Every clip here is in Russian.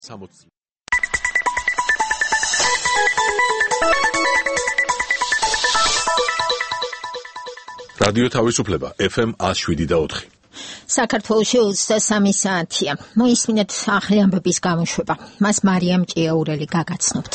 რადიო თავისუფლება FM 107.4. საქართველოში 23 საათია. მოისმინეთ ახალი ამბების გამოშვება. მას მარიამ ჭიაურელი გაგაცნობთ.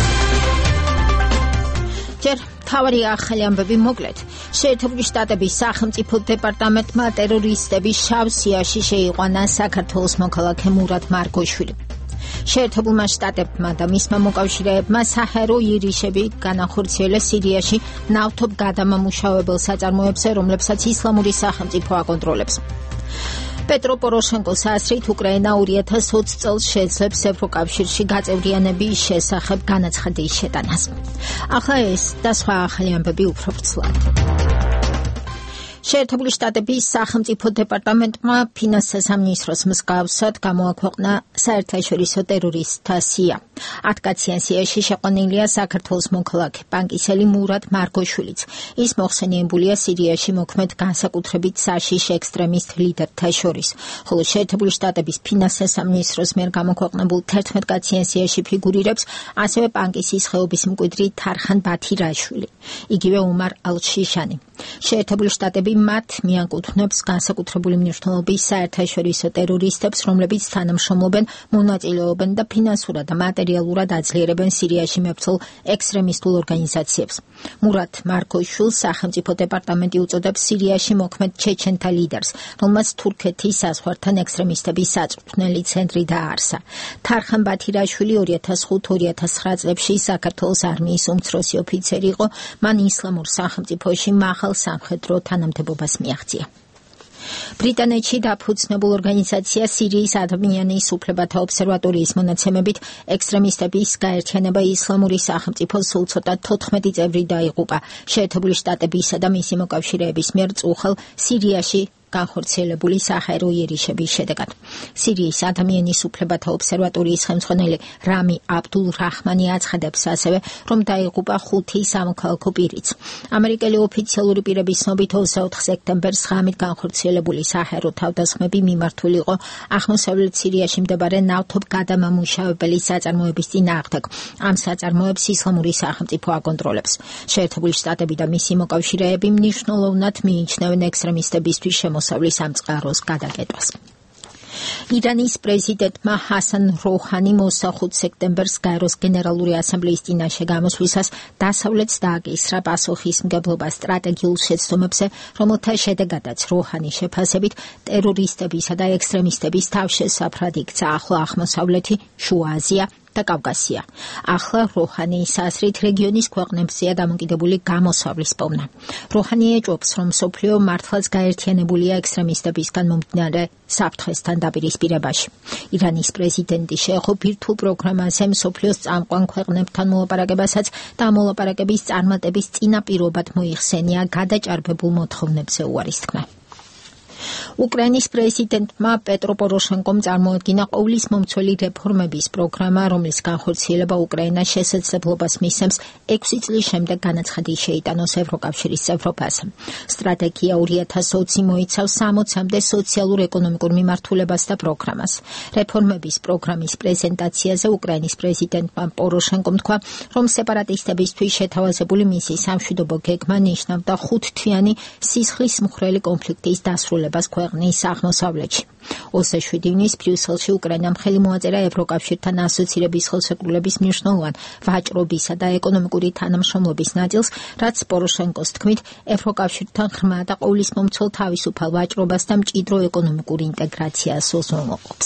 ჯერ თავარი ახალი ამბები მოკლედ. შეერთებული შტატების სახელმწიფო დეპარტამენტმა ტერორისტების შავ სიაში შეიყვანა საქართველოს მოქალაქე მურად მარგოშვილი. შეერთებულმა შტატებმა და მისმა მოკავშირეებმა საჰაერო ირიშები განახორციელეს სირიაში ნავთობ გადამამუშავებელ საწარმოებზე, რომლებსაც ისლამური სახელმწიფო აკონტროლებს. პეტრო პოროშენკოს აზრით, უკრაინა 2020 წელს შეძლებს ევროკავშირში გაწევრიანების შესახებ განაცხადის შეტანას. ახლა ეს და სხვა ახალი ამბები უფრო ვრცლად. შეერთებული შტატების სახელმწიფო დეპარტამენტმა ფინანსთა სამინისტროს მსგავსად გამოაქვეყნა საერთაშორისო ტერორისტთა სია. 10 კაციან სიაში შეყვანილია საქართველოს მოქალაქე ბანკისელი მურად მარგოშვილიც. ის მოხსენიებულია სირიაში მოქმედ განსაკუთრებით საშიშ ექსტრემისტ ლიდერთა შორის, ხოლო შეერთებული შტატების ფინანსთა სამინისტროს მიერ გამოქვეყნებულ 11 კაციან სიაში ფიგურირებს ასევე პანკისის ხეობის მკვიდრი თარხან ბათირაშვილი, იგივე უმარ ალ-შიშანი. შეერთებული შტატები მათ მიაკუთვნებს განსაკუთრებული მნიშვნელობის საერთაშორისო ტერორისტებს, რომლებიც თანამშრომლობენ, მონაწილეობენ და ფინანსურად და მატერიალურად აძლიერებენ სირიაში მებრძოლ ექსტრემისტულ ორგანიზაციებს. მურად მარგოშვილს სახელმწიფო დეპარტამენტი უწოდებს სირიაში მოქმედ ჩეჩენთა ლიდერს, რომელმაც თურქეთის საზღვართან ექსტრემისტების საწვრთნელი ცენტრი დააარსა. თარხან ბათირაშვილი 2005-2009 წლებში საქართველოს არმიის უმცროსი ოფიცერი იყო, მან ისლამურ სახელმწიფოში მაღალ სამხედრო თანამდებობას მიაღწია. ბრიტანეთში დაფუძნებულ ორგანიზაცია სირიის ადამიანის უფლებათა ობსერვატორიის მონაცემებით ექსტრემისტების გაერთიანება ისლამური სახელმწიფოს სულ ცოტა 14 წევრი დაიღუპა შეერთებული შტატებისა და მისი მოკავშირეების მიერ წუხელ სირიაში განხორციელებული საჰაერო იერიშების შედეგად. სირიის ადამიანის უფლებათა ობსერვატორიის ხელმძღვანელი რამი აბდულ რაჰმანი აცხადებს ასევე, რომ დაიღუპა 5 სამოქალაქო პირიც. ამერიკელი ოფიციალური პირების ცნობით 24 სექტემბერს ღამით განხორციელებული საჰაერო თავდასხმები მიმართული იყო აღმოსავლეთ სირიაში მდებარე ნავთობ გადამამუშავებელი საწარმოების წინააღმდეგ. ამ საწარმოებს ისლამური სახელმწიფო აკონტროლებს. შეერთებული შტატები და მისი მოკავშირეები მნიშვნელოვნად მიიჩნევენ ექსტრემისტებისთვის მოსავლის ამ წყაროს გადაკეტვას. ირანის პრეზიდენტმა ჰასან როჰანი 25 სექტემბერს გაეროს გენერალური ასამბლეის წინაშე გამოსვლისას დასავლეთს დააკისრა პასუხისმგებლობა სტრატეგიულ შეცდომებზე, რომელთა შედეგადაც როჰანის შეფასებით ტერორისტებისა და ექსტრემისტების თავშესაფრად იქცა ახლო აღმოსავლეთი, შუა აზია და კავკასია. ახლა როჰანის აზრით რეგიონის ქვეყნებზეა დამოკიდებული გამოსავლის პოვნა. როჰანი ეჭვობს, რომ მსოფლიო მართლაც გაერთიანებულია ექსტრემისტებისგან მომდინარე საფრთხესთან დაპირისპირებაში. ირანის პრეზიდენტი შეეხო ბირთვულ პროგრამაზე მსოფლიოს წამყვან ქვეყნებთან მოლაპარაკებასაც და მოლაპარაკების წარმატების წინაპირობად მოიხსენია გადაჭარბებულ მოთხოვნებზე უარის თქმა. უკრაინის პრეზიდენტმა პეტრო პოროშენკომ წარმოადგინა ყოვლის მომცველი რეფორმების პროგრამა, რომლის განხორციელება უკრაინას შესაძლებლობას მისცემს 6 წლის შემდეგ განაცხადის შეიტანოს ევროკავშირის წევრობაზე. სტრატეგია 2020 მოიცავს 60-მდე სოციალურ-ეკონომიკურ მიმართულებას და პროგრამას. რეფორმების პროგრამის პრეზენტაციაზე უკრაინის პრეზიდენტმა პოროშენკომ თქვა, რომ სეპარატისტებისთვის შეთავაზებული მისი სამშვიდობო გეგმა ნიშნავდა 5-თვიანი სისხლის მხვრელი კონფლიქტის დასრულებას ქვეყნის აღმოსავლეთში. 27 ივნის ბრიუსელში უკრაინამ ხელი მოაწერა ევროკავშირთან ასოცირების ხელშეკრულების მნიშვნელოვან ვაჭრობისა და ეკონომიკური თანამშრომლობის ნაწილს, რაც პოროშენკოს თქმით ევროკავშირთან ღრმა და ყოვლისმომცველ თავისუფალ ვაჭრობას და მჭიდრო ეკონომიკურ ინტეგრაციას უზრუნველყოფს.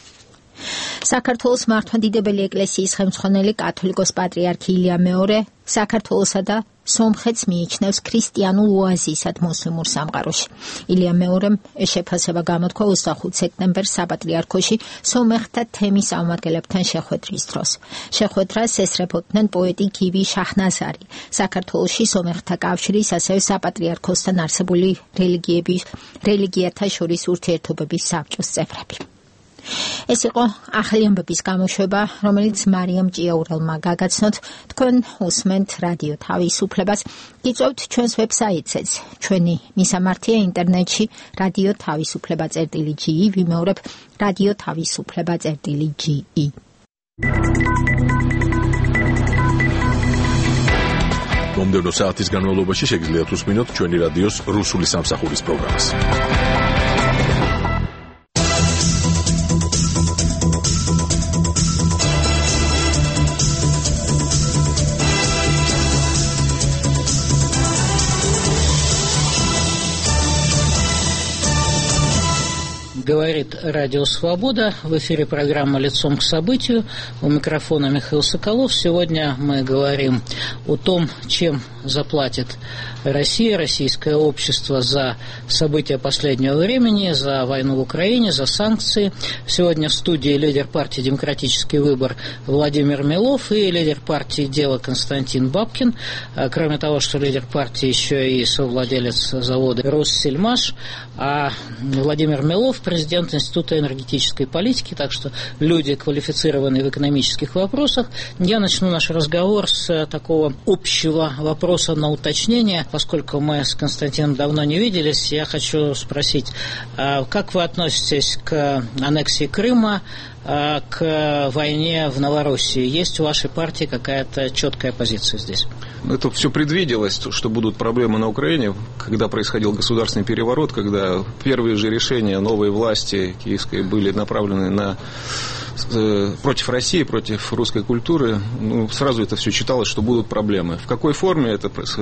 საქართველოს მართლმადიდებელი ეკლესიის ხელმძღვანელი კათოლიკოს პატრიარქი ილია მეორე საქართველოსა და სომხეთს მიიჩნევს ქრისტიანულ ოაზისად მუსლიმურ სამყაროში. ილია მეორემ შეფასება გამოთქვა 25 სექტემბერს საპატრიარქოში სომეხთა თემის აღმადგენლებთან შეხვედრის დროს. შეხვედრას ესწრებოდნენ პოეტი გივი შაჰნაზარი, საქართველოში სომეხთა კავშირის, ასევე საპატრიარქოსთან არსებული რელიგიათა შორის ურთიერთობების საბჭოს წევრები. ეს იყო ახალი ამბების გამოშვება, რომელიც მარიამ ჭიაურელმა გაგაცნოთ. თქვენ უსმენთ რადიო თავისუფლებას. გიწევთ ჩვენს ვებსაიტზეც. ჩვენი მისამართია ინტერნეტში რადიო თავისუფლება.ge, ვიმეორებ რადიო თავისუფლება.ge. მომდევნო საათის განმავლობაში შეგიძლიათ უსმინოთ ჩვენი რადიოს რუსული სამსახურის პროგრამას. Говорит Радио Свобода. В эфире программа «Лицом к событию». У микрофона Михаил Соколов. Сегодня мы говорим о том, чем заплатит Россия, российское общество за события последнего времени, за войну в Украине, за санкции. Сегодня в студии лидер партии «Демократический выбор» Владимир Милов и лидер партии «Дело» Константин Бабкин. Кроме того, что лидер партии, еще и совладелец завода «Россельмаш». А Владимир Милов – президент Института энергетической политики, так что люди, квалифицированные в экономических вопросах. Я начну наш разговор с такого общего вопроса на уточнение. Поскольку мы с Константином давно не виделись, я хочу спросить, как вы относитесь к аннексии Крыма, к войне в Новороссии? Есть у вашей партии какая-то четкая позиция здесь? Это все предвиделось, что будут проблемы на Украине, когда происходил государственный переворот, когда первые же решения новой власти киевской были направлены против России, против русской культуры. Сразу это все читалось, что будут проблемы. В какой форме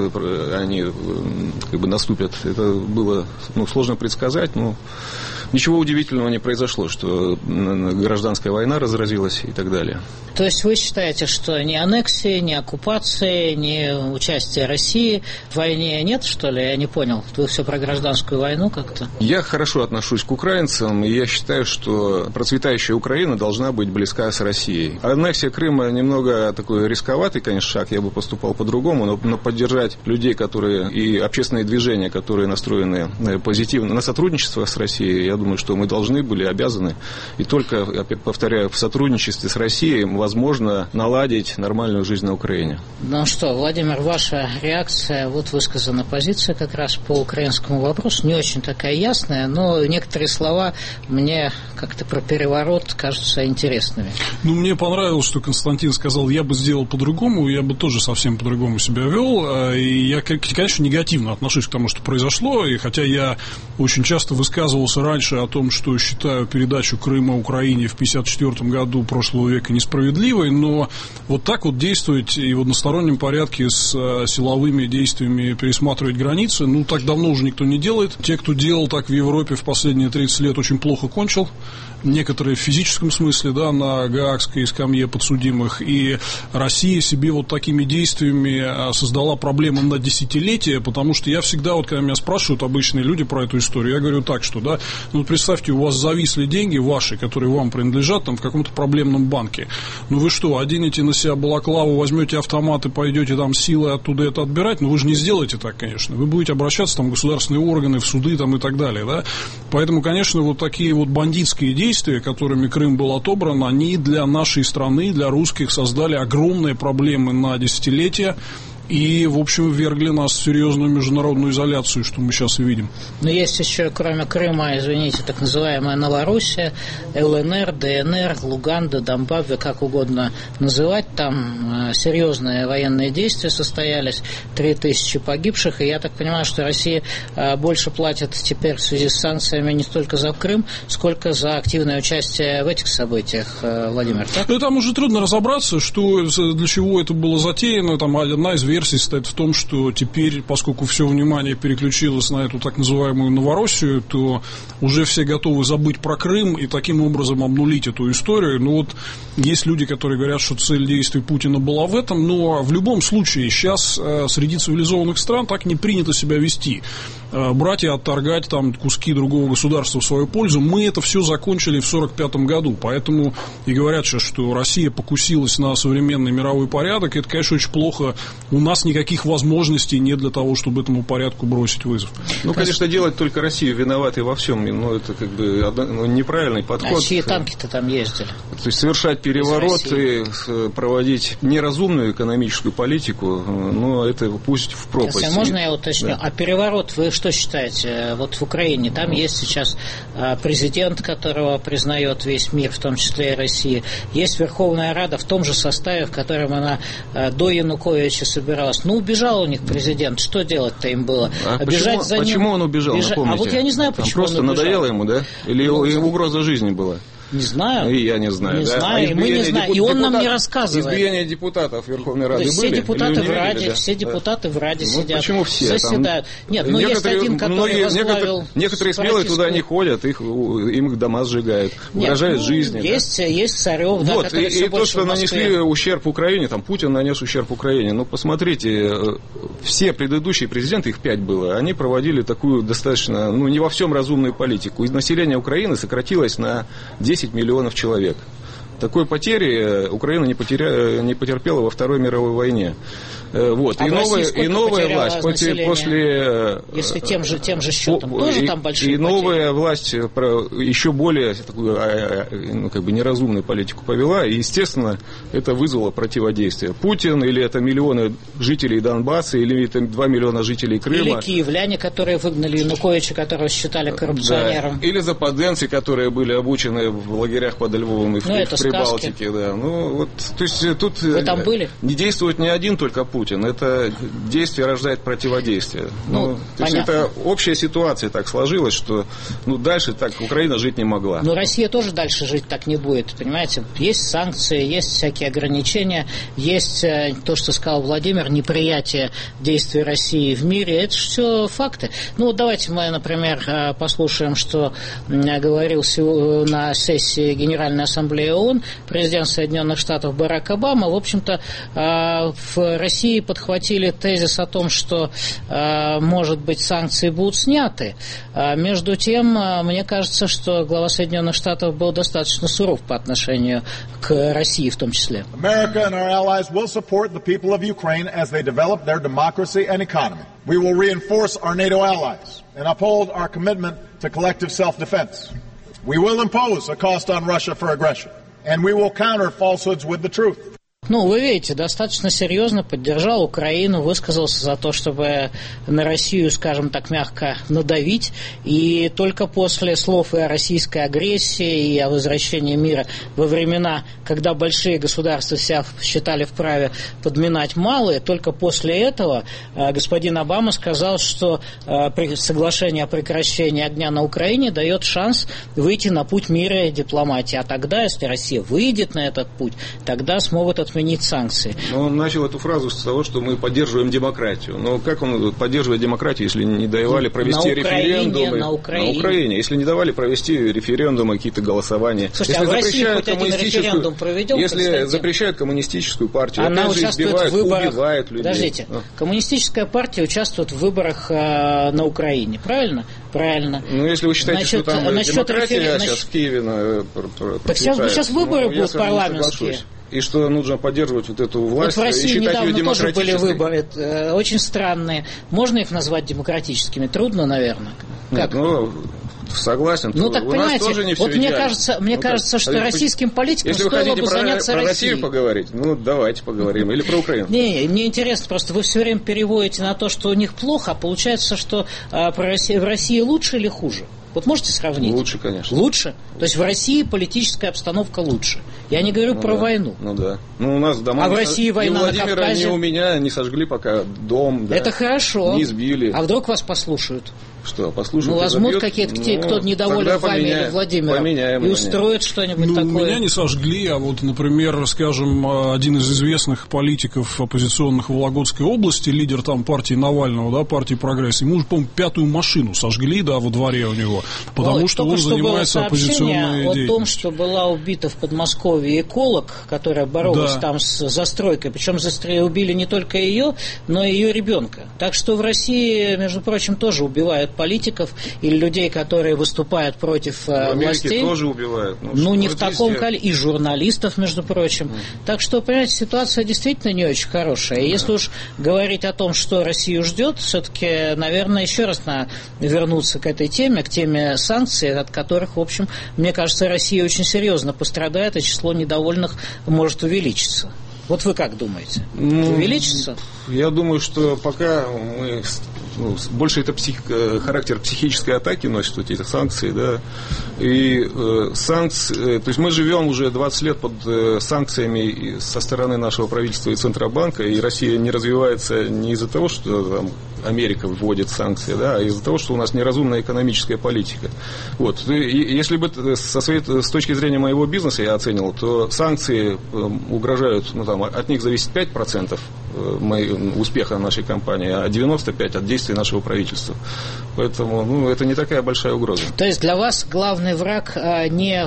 они наступят, это было сложно предсказать, но ничего удивительного не произошло, что гражданская война разразилась и так далее. То есть вы считаете, что ни аннексии, ни оккупации, ни участия России в войне нет, что ли? Я не понял. Вы все про гражданскую войну как-то? Я хорошо отношусь к украинцам, и я считаю, что процветающая Украина должна быть близка с Россией. Аннексия Крыма немного такой рисковатый, конечно, шаг, я бы поступал по-другому, но поддержать людей, которые и общественные движения, которые настроены позитивно на сотрудничество с Россией, я думаю, что мы должны были, обязаны, и только, опять повторяю, в сотрудничестве с Россией возможно наладить нормальную жизнь на Украине. Ну что, Владимир, ваша реакция, вот высказана позиция как раз по украинскому вопросу, не очень такая ясная, но некоторые слова мне как-то про переворот кажутся интересными. Мне понравилось, что Константин сказал, я бы сделал по-другому, я бы тоже совсем по-другому себя вел, и я, конечно, негативно отношусь к тому, что произошло, и хотя я очень часто высказывался раньше о том, что считаю передачу Крыма Украине в 1954 году прошлого века несправедливой, но вот так вот действовать и в одностороннем порядке с силовыми действиями пересматривать границы, так давно уже никто не делает. Те, кто делал так в Европе в последние 30 лет, очень плохо кончил. Некоторые в физическом смысле, на гаагской скамье подсудимых, и Россия себе вот такими действиями создала проблемы на десятилетия, потому что я всегда, когда меня спрашивают обычные люди про эту историю, я говорю так, что, представьте, у вас зависли деньги ваши, которые вам принадлежат в каком-то проблемном банке. Вы что, оденете на себя балаклаву, возьмете автомат и пойдете силой оттуда это отбирать? Вы же не сделаете так, конечно. Вы будете обращаться в государственные органы, в суды и так далее, да? Поэтому, конечно, вот такие вот бандитские действия, которыми Крым был отобран, они для нашей страны, для русских создали огромные проблемы на десятилетия. И, в общем, ввергли нас в серьезную международную изоляцию, что мы сейчас и видим. Но есть еще, кроме Крыма, извините, так называемая Новороссия, ЛНР, ДНР, Луганда, Донбасс, как угодно называть. Там серьезные военные действия состоялись, 3000 погибших. И я так понимаю, что Россия больше платит теперь в связи с санкциями не столько за Крым, сколько за активное участие в этих событиях, Владимир, так? Там уже трудно разобраться, для чего это было затеяно. Одна из версий состоит в том, что теперь, поскольку все внимание переключилось на эту так называемую Новороссию, то уже все готовы забыть про Крым и таким образом обнулить эту историю. Есть люди, которые говорят, что цель действий Путина была в этом, но в любом случае сейчас среди цивилизованных стран так не принято себя вести. брать и отторгать там куски другого государства в свою пользу. Мы это все закончили в 1945 году, поэтому и говорят сейчас, что Россия покусилась на современный мировой порядок. Это, конечно, очень плохо. У нас никаких возможностей нет для того, чтобы этому порядку бросить вызов. Ну, конечно, делать только Россию виноватой во всем, но это как бы неправильный подход. А чьи танки-то там ездили? То есть совершать переворот и проводить неразумную экономическую политику, ну, это пусть в пропасть. Если можно я уточню? Да. А переворот, вы что считаете? Вот в Украине там есть сейчас президент, которого признает весь мир, в том числе и Россия. Есть Верховная Рада в том же составе, в котором она до Януковича собиралась. Ну, убежал у них президент. Что делать-то им было? Почему он убежал? Напомните. А вот я не знаю, почему просто он убежал. Надоело ему, да? Или угроза жизни была? Не знаю. И я не знаю. Не да? знаю, и мы не знаем. И он нам не рассказывает. Избиение депутатов Верховной Рады были? Все депутаты в Раде, да? все депутаты в Раде сидят. Почему все? Заседают. Нет, ну есть один, который возглавил... Некоторые смелые туда не ходят, им их дома сжигают, угрожают жизни. Есть Царев, да, вот, который и то, что нанесли ущерб Украине, там Путин нанес ущерб Украине. Ну, посмотрите, все предыдущие президенты, их 5 было, они проводили такую достаточно, ну, не во всем разумную политику. И население Украины сократилось на 10 миллионов человек. Такой потери Украина не потерпела во Второй мировой войне. Вот. И новая власть после... Если тем же счетом, тоже там большие потери. Новая власть еще более такую, ну, как бы неразумную политику повела, и, естественно, это вызвало противодействие. Путин, или это миллионы жителей Донбасса, или это 2 миллиона жителей Крыма. Или киевляне, которые выгнали Януковича, которого считали коррупционером. Да. Или западенцы, которые были обучены в лагерях под Львовом и в Прибалтике. Да. Ну, вот, то есть тут вы там были? Не действует не один только Путин. Это действие рождает противодействие. То есть это общая ситуация так сложилась, что дальше так Украина жить не могла. Но Россия тоже дальше жить так не будет, понимаете? Есть санкции, есть всякие ограничения, есть то, что сказал Владимир, неприятие действий России в мире. Это же все факты. Ну, давайте мы, например, послушаем, что говорил на сессии Генеральной Ассамблеи ООН президент Соединенных Штатов Барак Обама. В общем-то, в России подхватили тезис о том, что, может быть, санкции будут сняты. Между тем, мне кажется, что глава Соединенных Штатов был достаточно суров по отношению к России в том числе. America and our allies will support the people of Ukraine as they develop their democracy and economy. We will reinforce our NATO allies and uphold our commitment to collective self-defense. We will impose a cost on Russia for aggression, and we will counter falsehoods with the truth. Ну, вы видите, достаточно серьезно поддержал Украину, высказался за то, чтобы на Россию, скажем так, мягко надавить. И только после слов и о российской агрессии, и о возвращении мира во времена, когда большие государства себя считали вправе подминать малые, только после этого господин Обама сказал, что соглашение о прекращении огня на Украине дает шанс выйти на путь мира и дипломатии. А тогда, если Россия выйдет на этот путь, тогда смогут отменить санкции. Но он начал эту фразу с того, что мы поддерживаем демократию. Но как он поддерживает демократию, если не давали провести референдумы? На Украине. Если не давали провести референдумы, какие-то голосования. Слушайте, если а в России хоть один референдум проведем? Если запрещают коммунистическую партию, она участвует в выборах. Убивают людей. Подождите, коммунистическая партия участвует в выборах на Украине, правильно? Правильно. Ну, если вы считаете, что там демократия сейчас в Киеве так сейчас выборы будут парламентские. И что нужно поддерживать вот эту власть, вот в России и считать ее недавно тоже были демократической. выборы, очень странные. Можно их назвать демократическими? Трудно, наверное. Как? Нет, согласен. Ну, так у понимаете, нас тоже не все вот мне кажется, что российским политикам стоило бы заняться про Россией. Россию поговорить, давайте поговорим. Или про Украину. Не, мне интересно, просто вы все время переводите на то, что у них плохо, а получается, что в России лучше или хуже? Вот можете сравнить? Лучше, конечно. Лучше? То есть в России политическая обстановка лучше. Я не говорю про войну. Ну да. Ну у нас дома... А в России война на Кавказе? Ни у меня не сожгли пока дом. Да. Это хорошо. Не сбили. А вдруг вас послушают? Что, послушайте, возможно, какие-то кто-то недоволен вами или Владимиром и устроит что-нибудь такое. Меня не сожгли, а вот, например, скажем, один из известных политиков оппозиционных в Вологодской области, лидер там партии Навального, да, партии «Прогресс», ему же, по-моему, 5-ю машину сожгли, да, во дворе у него, потому что он занимается оппозиционной деятельностью. О том, что была убита в Подмосковье эколог, которая боролась там с застройкой, причем убили не только ее, но и ее ребенка. Так что в России, между прочим, тоже убивают политиков или людей, которые выступают против властей. Тоже убивают. Не в таком количестве. И журналистов, между прочим. Так что, понимаете, ситуация действительно не очень хорошая. И если уж говорить о том, что Россию ждет, все-таки, наверное, еще раз надо вернуться к этой теме, к теме санкций, от которых, в общем, мне кажется, Россия очень серьезно пострадает, и число недовольных может увеличиться. Вот вы как думаете? Увеличится? Я думаю, что пока мы... больше это характер психической атаки носит, вот эти санкции, да. И санкции... То есть мы живем уже 20 лет под санкциями со стороны нашего правительства и Центробанка, и Россия не развивается не из-за того, что там Америка вводит санкции, да, а из-за того, что у нас неразумная экономическая политика. Вот. И если бы с точки зрения моего бизнеса я оценил, то санкции угрожают, от них зависит 5% успеха нашей компании, а 95% от действий нашего правительства. Поэтому, это не такая большая угроза. То есть для вас главный враг не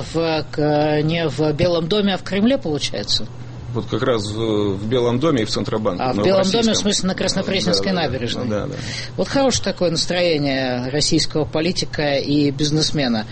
в Белом доме, а в Кремле, получается? Вот как раз в Белом доме и в Центробанке. В Белом доме, в смысле, на Краснопресненской набережной. Да. Вот хорошее такое настроение российского политика и бизнесмена.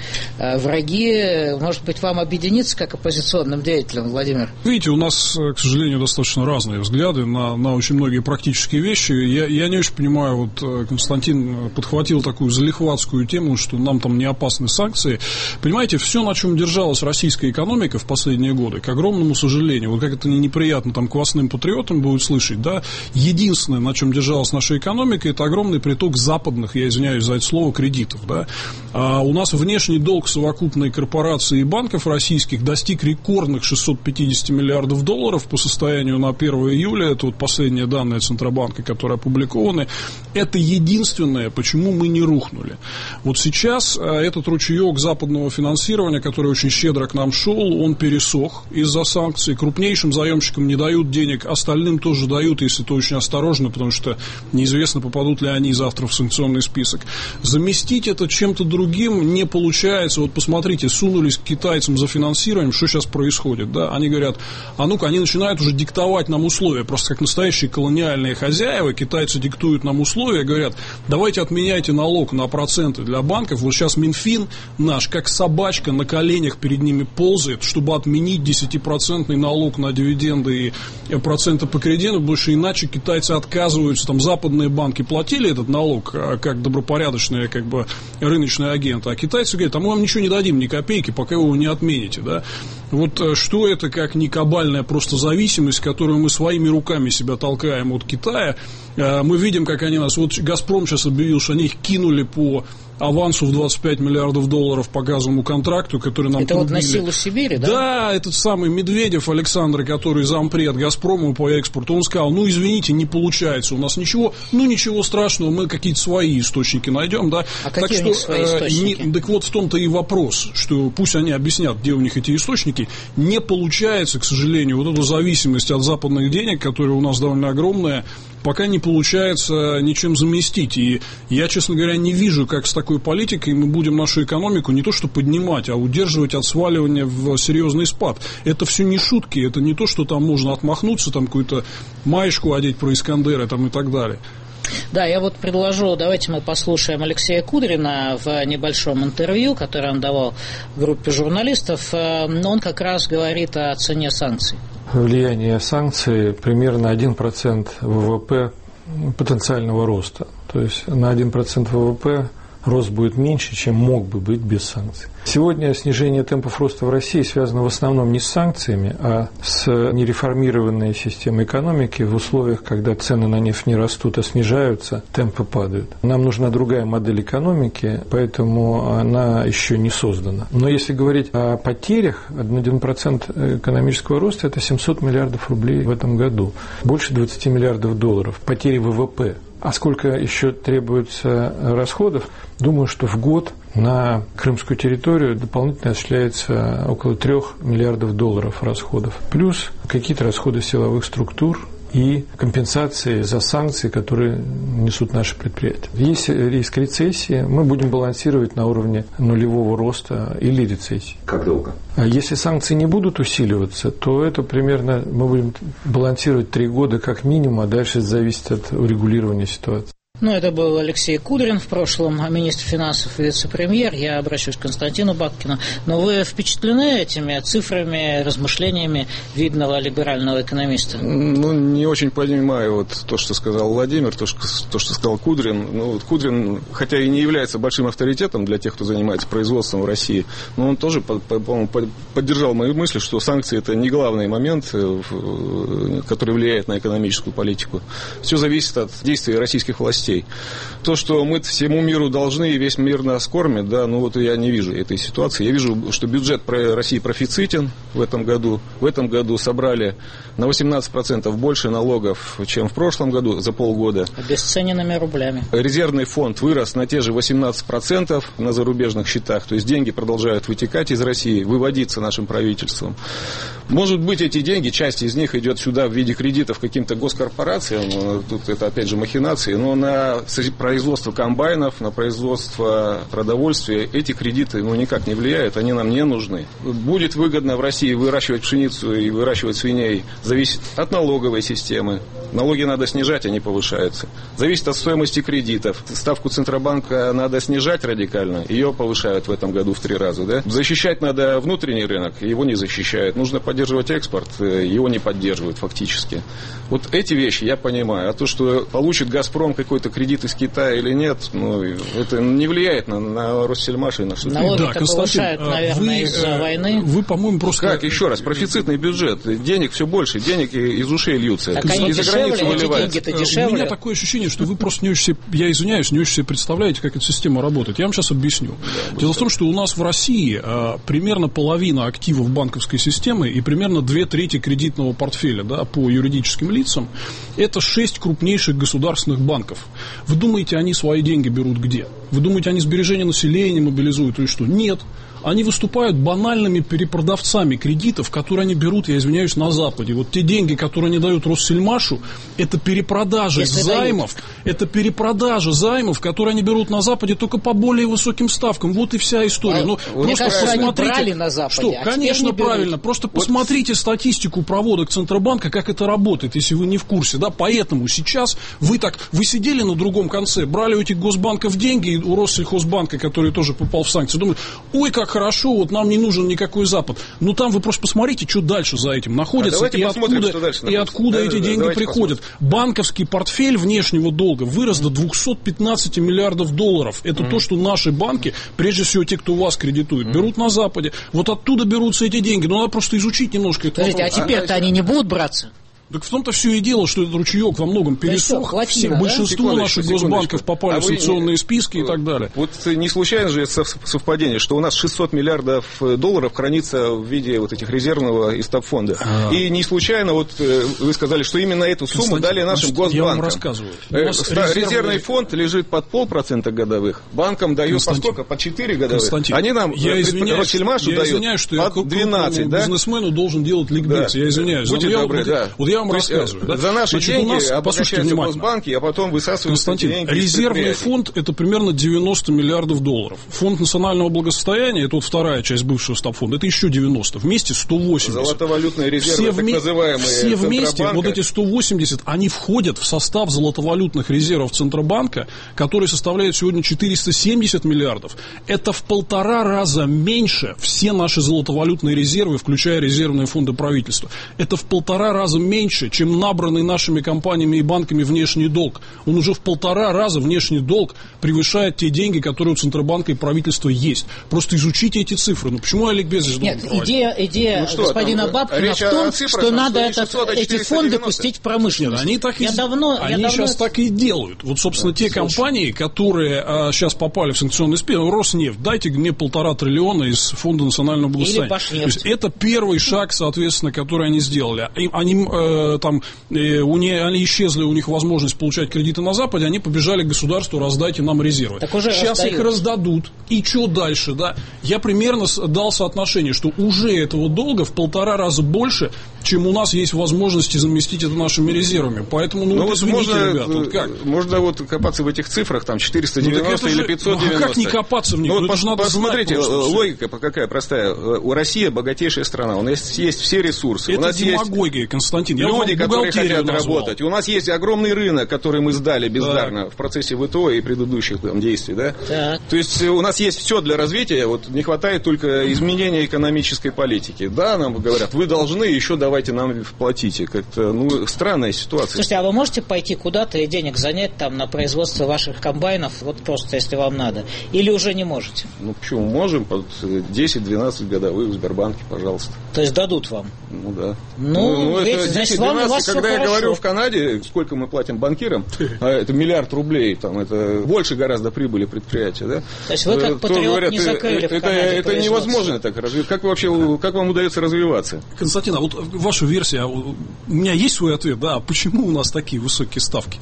Враги, может быть, вам объединиться как оппозиционным деятелям, Владимир? Видите, у нас, к сожалению, достаточно разные взгляды на очень многие практические вещи. Я не очень понимаю, вот Константин подхватил такую залихватскую тему, что нам там не опасны санкции. Понимаете, все, на чем держалась российская экономика в последние годы, к огромному сожалению, вот как это неприятно там квасным патриотам будет слышать, да, единственное, на чем держалась наша экономика, это огромный приток западных, я извиняюсь за это слово, кредитов, да. А у нас внешний долг совокупной корпорации и банков российских достиг рекордных 650 миллиардов долларов по состоянию на 1 июля, это вот последние данные Центробанка, которые опубликованы. Это единственное, почему мы не рухнули. Вот сейчас этот ручеек западного финансирования, который очень щедро к нам шел, он пересох из-за санкций. Крупнейшим заемщикам не дают денег, остальным тоже дают, если то очень осторожно, потому что неизвестно, попадут ли они завтра в санкционный список. Заместить это чем-то другим не получается. Вот посмотрите, сунулись к китайцам за финансированием, что сейчас происходит, да? Они говорят, они начинают уже диктовать нам условия, просто как настоящие колониальные хозяева, китайцы диктуют нам условия, говорят, давайте отменяйте налог на проценты для банков, вот сейчас Минфин наш, как собачка на коленях перед ними ползает, чтобы отменить 10% налог на дивиденды и проценты по кредиту, потому что иначе китайцы отказываются, там западные банки платили этот налог как добропорядочные как бы рыночные агенты, а китайцы говорят, мы вам ничего не дадим, ни копейки, пока вы его не отмените, да. Вот что это как не кабальная просто зависимость, которую мы своими руками себя толкаем от Китая. Мы видим, как они нас... Вот «Газпром» сейчас объявил, что они их кинули по авансу в 25 миллиардов долларов по газовому контракту, который нам это трубили. Вот на силу Сибири, да? Да, этот самый Медведев Александр, который зампред «Газпрому» по экспорту, он сказал, извините, не получается у нас ничего, ничего страшного, мы какие-то свои источники найдем, да. А так какие у них свои источники? Так вот в том-то и вопрос, что пусть они объяснят, где у них эти источники, не получается, к сожалению, вот эту зависимость от западных денег, которая у нас довольно огромная, пока не получается ничем заместить. И я, честно говоря, не вижу, как с такой политикой мы будем нашу экономику не то что поднимать, а удерживать от сваливания в серьезный спад. Это все не шутки, это не то, что там можно отмахнуться, там какую-то маечку одеть про Искандера там, и так далее. Да, я вот предложу, давайте мы послушаем Алексея Кудрина в небольшом интервью, которое он давал группе журналистов. Он как раз говорит о цене санкций. Влияние санкций примерно 1% ВВП потенциального роста. То есть на 1% ВВП рост будет меньше, чем мог бы быть без санкций. Сегодня снижение темпов роста в России связано в основном не с санкциями, а с нереформированной системой экономики в условиях, когда цены на нефть не растут, а снижаются, темпы падают. Нам нужна другая модель экономики, поэтому она еще не создана. Но если говорить о потерях, 1% экономического роста – это 700 миллиардов рублей в этом году. Больше 20 миллиардов долларов. Потери ВВП. А сколько еще требуется расходов? Думаю, что в год на крымскую территорию дополнительно осуществляется около $3 миллиардов расходов. Плюс какие-то расходы силовых структур и компенсации за санкции, которые несут наши предприятия. Если риск рецессии, мы будем балансировать на уровне нулевого роста или рецессии. Как долго? А если санкции не будут усиливаться, то это примерно мы будем балансировать 3 года как минимум, а дальше зависит от урегулирования ситуации. Ну, это был Алексей Кудрин, в прошлом министр финансов и вице-премьер. Я обращусь к Константину Бабкину. Но вы впечатлены этими цифрами, размышлениями видного либерального экономиста? Ну, не очень понимаю вот то, что сказал Владимир, то, что сказал Кудрин. Ну, вот Кудрин, хотя и не является большим авторитетом для тех, кто занимается производством в России, но он тоже, по-моему, поддержал мою мысль, что санкции – это не главный момент, который влияет на экономическую политику. Все зависит от действий российских властей. То, что мы всему миру должны, и весь мир нас кормит, да, ну вот я не вижу этой ситуации. Я вижу, что бюджет России профицитен в этом году. В этом году собрали на 18% больше налогов, чем в прошлом году за полгода. Обесцененными рублями. Резервный фонд вырос на те же 18% на зарубежных счетах. То есть деньги продолжают вытекать из России, выводиться нашим правительством. Может быть, эти деньги, часть из них идет сюда в виде кредитов каким-то госкорпорациям. Тут это, опять же, махинации. Но на производство комбайнов, на производство продовольствия эти кредиты никак не влияют, они нам не нужны. Будет выгодно в России выращивать пшеницу и выращивать свиней, зависит от налоговой системы. Налоги надо снижать, они повышаются. Зависит от стоимости кредитов. Ставку Центробанка надо снижать радикально, ее повышают в этом году в 3 раза. Да? Защищать надо внутренний рынок, его не защищают. Нужно поддерживать экспорт, его не поддерживают фактически. Вот эти вещи я понимаю. А то, что получит «Газпром» какой-то кредит из Китая или нет, это не влияет на Россельмаш и на что-то. Налоги-то повышают, наверное, из-за войны. Вы, по-моему, просто... Как? Еще раз, профицитный бюджет. Денег все больше, денег из ушей льются. Так они дешевле, эти деньги-то дешевле. У меня такое ощущение, что вы просто не очень себе, я извиняюсь, не очень себе представляете, как эта система работает. Я вам сейчас объясню. Дело в том, что у нас в России примерно половина активов банковской системы и примерно 2/3 кредитного портфеля, да, по юридическим лицам, это 6 крупнейших государственных банков. Вы думаете, они свои деньги берут где? Вы думаете, они сбережения населения мобилизуют или что? Нет. Они выступают банальными перепродавцами кредитов, которые они берут, я извиняюсь, на Западе. Вот те деньги, которые они дают Россельмашу, это перепродажа займов, которые они берут на Западе только по более высоким ставкам. Вот и вся история. Мне кажется, они брали на Западе. Что, конечно, правильно. Просто посмотрите статистику проводок Центробанка, как это работает, если вы не в курсе. Да? Поэтому сейчас вы сидели на другом конце, брали у этих госбанков деньги, у Россельхозбанка, который тоже попал в санкции, думали, ой, как хорошо, вот нам не нужен никакой Запад. Ну, там вы просто посмотрите, что дальше за этим находится и откуда эти деньги приходят. Банковский портфель внешнего долга вырос до $215 миллиардов. Это то, что наши банки, прежде всего те, кто вас кредитует, берут на Западе. Вот оттуда берутся эти деньги. Но надо просто изучить немножко это. Подождите, а теперь-то они не будут браться? Так в том-то все и дело, что этот ручеек во многом пересох. Большинство наших госбанков попали в санкционные списки и так далее. Вот не случайно же это совпадение, что у нас $600 миллиардов хранится в виде вот этих резервного и стабфонда. И не случайно, вот вы сказали, что именно эту сумму дали нашим госбанкам. Я вам рассказываю. Резервный фонд лежит под 0,5% годовых. Банкам дают по сколько? По 4 годовых. Они нам, Россельмашу дают по 12. Бизнесмену должен делать ликбез. Я извиняюсь. Будьте добры, да. Вот я вам рассказываю. Да? За наши деньги обращаются в госбанки, а потом высасывают эти деньги. Резервный фонд – это примерно $90 миллиардов. Фонд национального благосостояния – это вот вторая часть бывшего стабфонда, это еще 90, вместе 180. Золотовалютные резервы, так называемые все вместе, вот эти 180, они входят в состав золотовалютных резервов Центробанка, который составляет сегодня 470 миллиардов. Это в 1,5 раза меньше все наши золотовалютные резервы, включая резервные фонды правительства. Это в 1,5 раза меньше, чем набранный нашими компаниями и банками внешний долг. Он уже в 1,5 раза внешний долг превышает те деньги, которые у Центробанка и правительства есть. Просто изучите эти цифры. Ну почему Олег Безович должен проводить? Идея господина Бабкина в том, что надо эти фонды пустить в промышленность. Они сейчас так и делают. Вот, собственно, те компании, которые сейчас попали в санкционный список, Роснефть, дайте мне 1,5 триллиона из Фонда национального благосостояния. То есть это первый шаг, соответственно, который они сделали. Они они исчезли, у них возможность получать кредиты на Западе, они побежали к государству, раздайте нам резервы. Сейчас их раздадут. И что дальше, да? Я примерно дал соотношение, что уже этого долга в 1,5 раза больше, чем у нас есть возможности заместить это нашими резервами. Поэтому, извините, ребята, вот как? Можно копаться в этих цифрах, там 490 или 590. Как не копаться в них? Посмотрите, логика какая простая. Россия богатейшая страна, у нас есть все ресурсы. Это демагогия, Константин. Люди, которые хотят работать. У нас есть огромный рынок, который мы сдали бездарно в процессе ВТО и предыдущих действий. Да? То есть у нас есть все для развития, не хватает только изменения экономической политики. Да, нам говорят, вы должны, еще давайте нам платите. Как-то, странная ситуация. Слушайте, а вы можете пойти куда-то и денег занять там на производство ваших комбайнов, просто если вам надо? Или уже не можете? Почему? Можем, под 10-12 годовых в Сбербанке, пожалуйста. То есть дадут вам? Да. Видите, значит, когда я говорю в Канаде, сколько мы платим банкирам, это $1 миллиард рублей, это больше гораздо прибыли предприятия, да? То есть вы как патриот говорят, не закрыли в Канаде это невозможно так развивать. Как вам удается развиваться? Константин, а ваша версия, у меня есть свой ответ, да, почему у нас такие высокие ставки?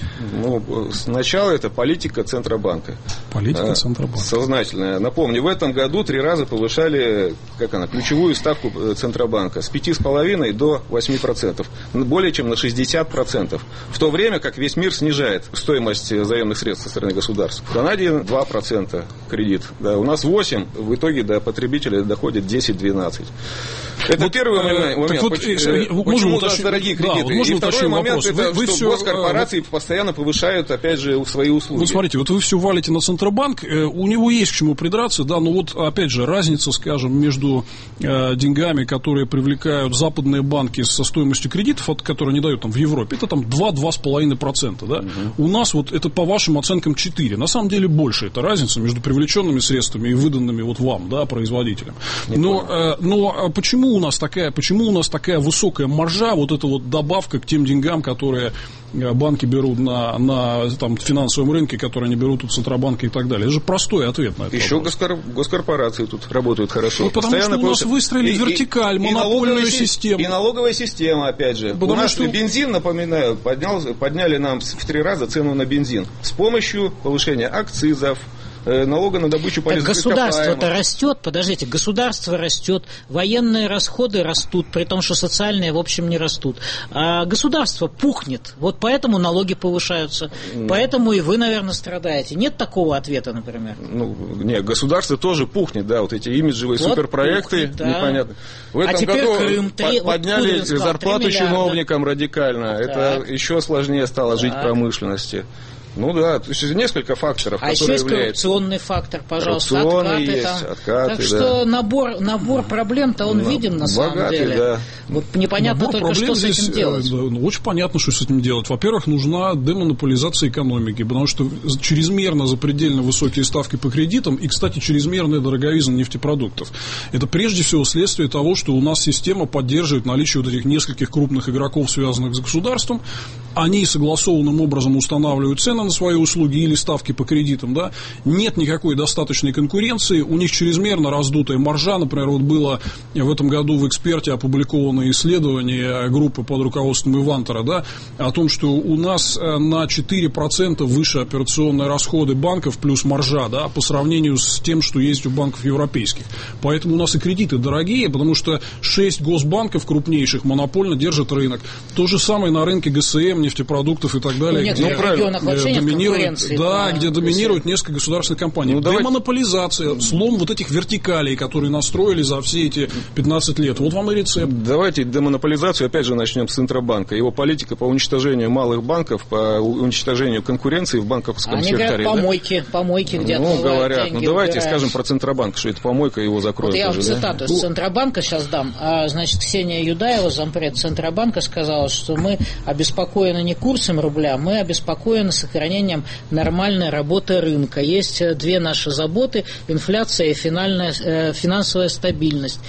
Сначала это политика Центробанка. Политика Центробанка. Сознательная. Напомню, в этом году 3 раза повышали, ключевую ставку Центробанка с 5,5% до 8%. Более чем на 60%. В то время как весь мир снижает стоимость заемных средств со стороны государств. В Канаде 2% кредит. Да, у нас 8%, в итоге до потребителя доходит 10-12%. Это первый момент. Почему у нас дорогие кредиты? И второй момент, это что госкорпорации постоянно повышают, опять же, свои услуги. Смотрите, вы все валите на Центробанк, у него есть к чему придраться, да, но опять же, разница, скажем, между деньгами, которые привлекают западные банки со стоимостью кредитов, которые они дают в Европе, это 2-2,5%, да? У нас это по вашим оценкам 4%. На самом деле больше это разница между привлеченными средствами и выданными вам, да, производителям. Но почему у нас такая высокая маржа, эта добавка к тем деньгам, которые банки берут на финансовом рынке, которые они берут у Центробанка и так далее? Это же простой ответ на это. Еще госкорпорации тут работают хорошо. Потому что у нас выстроили вертикаль, монопольную систему. И налоговая система, опять же. У нас бензин, напоминаю, подняли нам в 3 раза цену на бензин с помощью повышения акцизов, налога на добычу полезных ископаемых. Государство-то растет, подождите, государство растет, военные расходы растут, при том, что социальные, в общем, не растут. А государство пухнет, поэтому налоги повышаются, поэтому и вы, наверное, страдаете. Нет такого ответа, например? Нет, государство тоже пухнет, да, эти имиджевые суперпроекты, пухнет, да. Непонятно. В этом году Крым, подняли зарплату чиновникам радикально, это еще сложнее стало жить промышленности. То есть несколько факторов, которые влияют. А еще есть коррупционный фактор, пожалуйста, откаты. Так что набор проблем-то он видим на самом деле. Да. Непонятно набор только, что с этим здесь делать. Очень понятно, что с этим делать. Во-первых, нужна демонополизация экономики, потому что чрезмерно запредельно высокие ставки по кредитам и, кстати, чрезмерная дороговизна нефтепродуктов. Это прежде всего следствие того, что у нас система поддерживает наличие этих нескольких крупных игроков, связанных с государством. Они согласованным образом устанавливают цены на свои услуги или ставки по кредитам, да, нет никакой достаточной конкуренции, у них чрезмерно раздутая маржа. Например, было в этом году в «Эксперте» опубликовано исследование группы под руководством Ивантера, да, о том, что у нас на 4% выше операционные расходы банков плюс маржа, да, по сравнению с тем, что есть у банков европейских. Поэтому у нас и кредиты дорогие, потому что 6 госбанков крупнейших монопольно держат рынок. То же самое на рынке ГСМ, нефтепродуктов и так далее, где доминируют несколько государственных компаний. Демонополизация, слом этих вертикалей, которые настроили за все эти 15 лет. Вот вам и рецепт. Давайте демонополизацию опять же начнем с Центробанка. Его политика по уничтожению малых банков, по уничтожению конкуренции в банковском секторе. Они говорят, помойки где-то. Говорят. Давайте скажем про Центробанк, что это помойка, его закроют. Я вам цитату из Центробанка сейчас дам. Ксения Юдаева, зампред Центробанка, сказала, что мы обеспокоены обеспокоены не курсом рубля, мы обеспокоены сохранением нормальной работы рынка. Есть две наши заботы – инфляция и финансовая стабильность.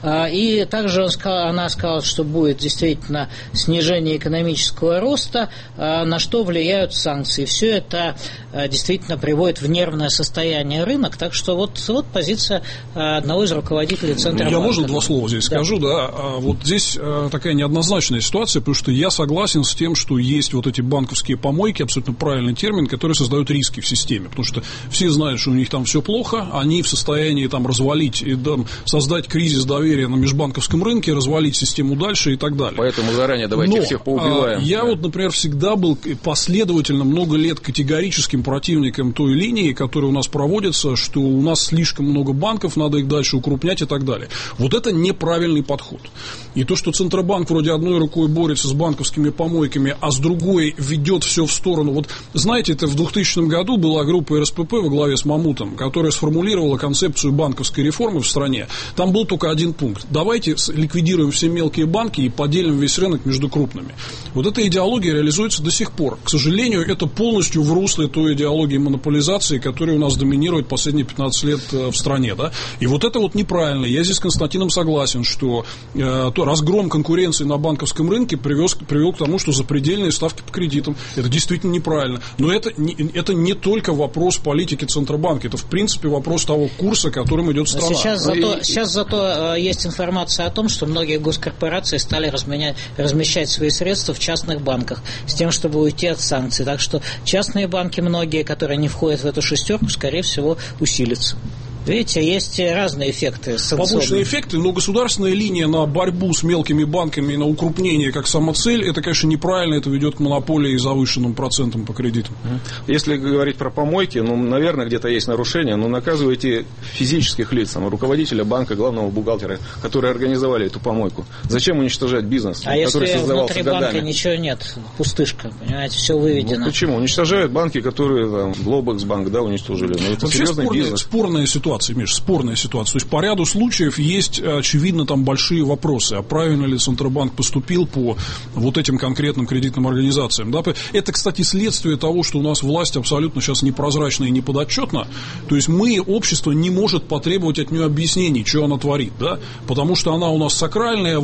И также она сказала, что будет действительно снижение экономического роста, на что влияют санкции. Все это действительно приводит в нервное состояние рынок. Так что вот позиция одного из руководителей Центробанка. Я, можно, два слова здесь скажу? Да. Вот здесь такая неоднозначная ситуация, потому что я согласен с тем, что есть вот эти банковские помойки, абсолютно правильный термин, которые создают риски в системе. Потому что все знают, что у них там все плохо, они в состоянии там развалить и создать кризис доверия на межбанковском рынке, развалить систему дальше и так далее. Поэтому заранее давайте всех поубиваем. Я вот, например, всегда был последовательно много лет категорическим противником той линии, которая у нас проводится, что у нас слишком много банков, надо их дальше укрупнять и так далее. Вот это неправильный подход. И то, что Центробанк вроде одной рукой борется с банковскими помойками, а с другой ведет все в сторону. Вот знаете, это в 2000 году была группа РСПП во главе с Мамутом, которая сформулировала концепцию банковской реформы в стране. Там был только один пункт. Давайте ликвидируем все мелкие банки и поделим весь рынок между крупными. Вот эта идеология реализуется до сих пор. К сожалению, это полностью в русле той идеологии монополизации, которая у нас доминирует последние 15 лет в стране. Да? И вот это вот неправильно. Я здесь с Константином согласен, что разгром конкуренции на банковском рынке привел к тому, что запредельные ставки по кредитам. Это действительно неправильно. Но это не только вопрос политики Центробанка. Это, в принципе, вопрос того курса, которым идет страна. Сейчас зато есть информация о том, что многие госкорпорации стали размещать свои средства в частных банках с тем, чтобы уйти от санкций. Так что частные банки, многие, которые не входят в эту шестерку, скорее всего, усилятся. Видите, есть разные эффекты. Побочные эффекты, но государственная линия на борьбу с мелкими банками и на укрупнение как самоцель, это, конечно, неправильно, это ведет к монополии и завышенным процентам по кредитам. Если говорить про помойки, наверное, где-то есть нарушения, но наказывайте физических лиц, руководителя банка, главного бухгалтера, которые организовали эту помойку. Зачем уничтожать бизнес, который создавался годами? Внутри банка ничего нет, пустышка, понимаете, все выведено. Почему? Уничтожают банки, которые, Глобексбанк, уничтожили. Но это вообще серьезный бизнес. Спорная ситуация. Миш, спорная ситуация. То есть по ряду случаев есть, очевидно, там большие вопросы. А правильно ли Центробанк поступил по вот этим конкретным кредитным организациям? Да? Это, кстати, следствие того, что у нас власть абсолютно сейчас непрозрачна и неподотчетна. То есть общество не может потребовать от нее объяснений, что она творит. Да? Потому что она у нас сакральная,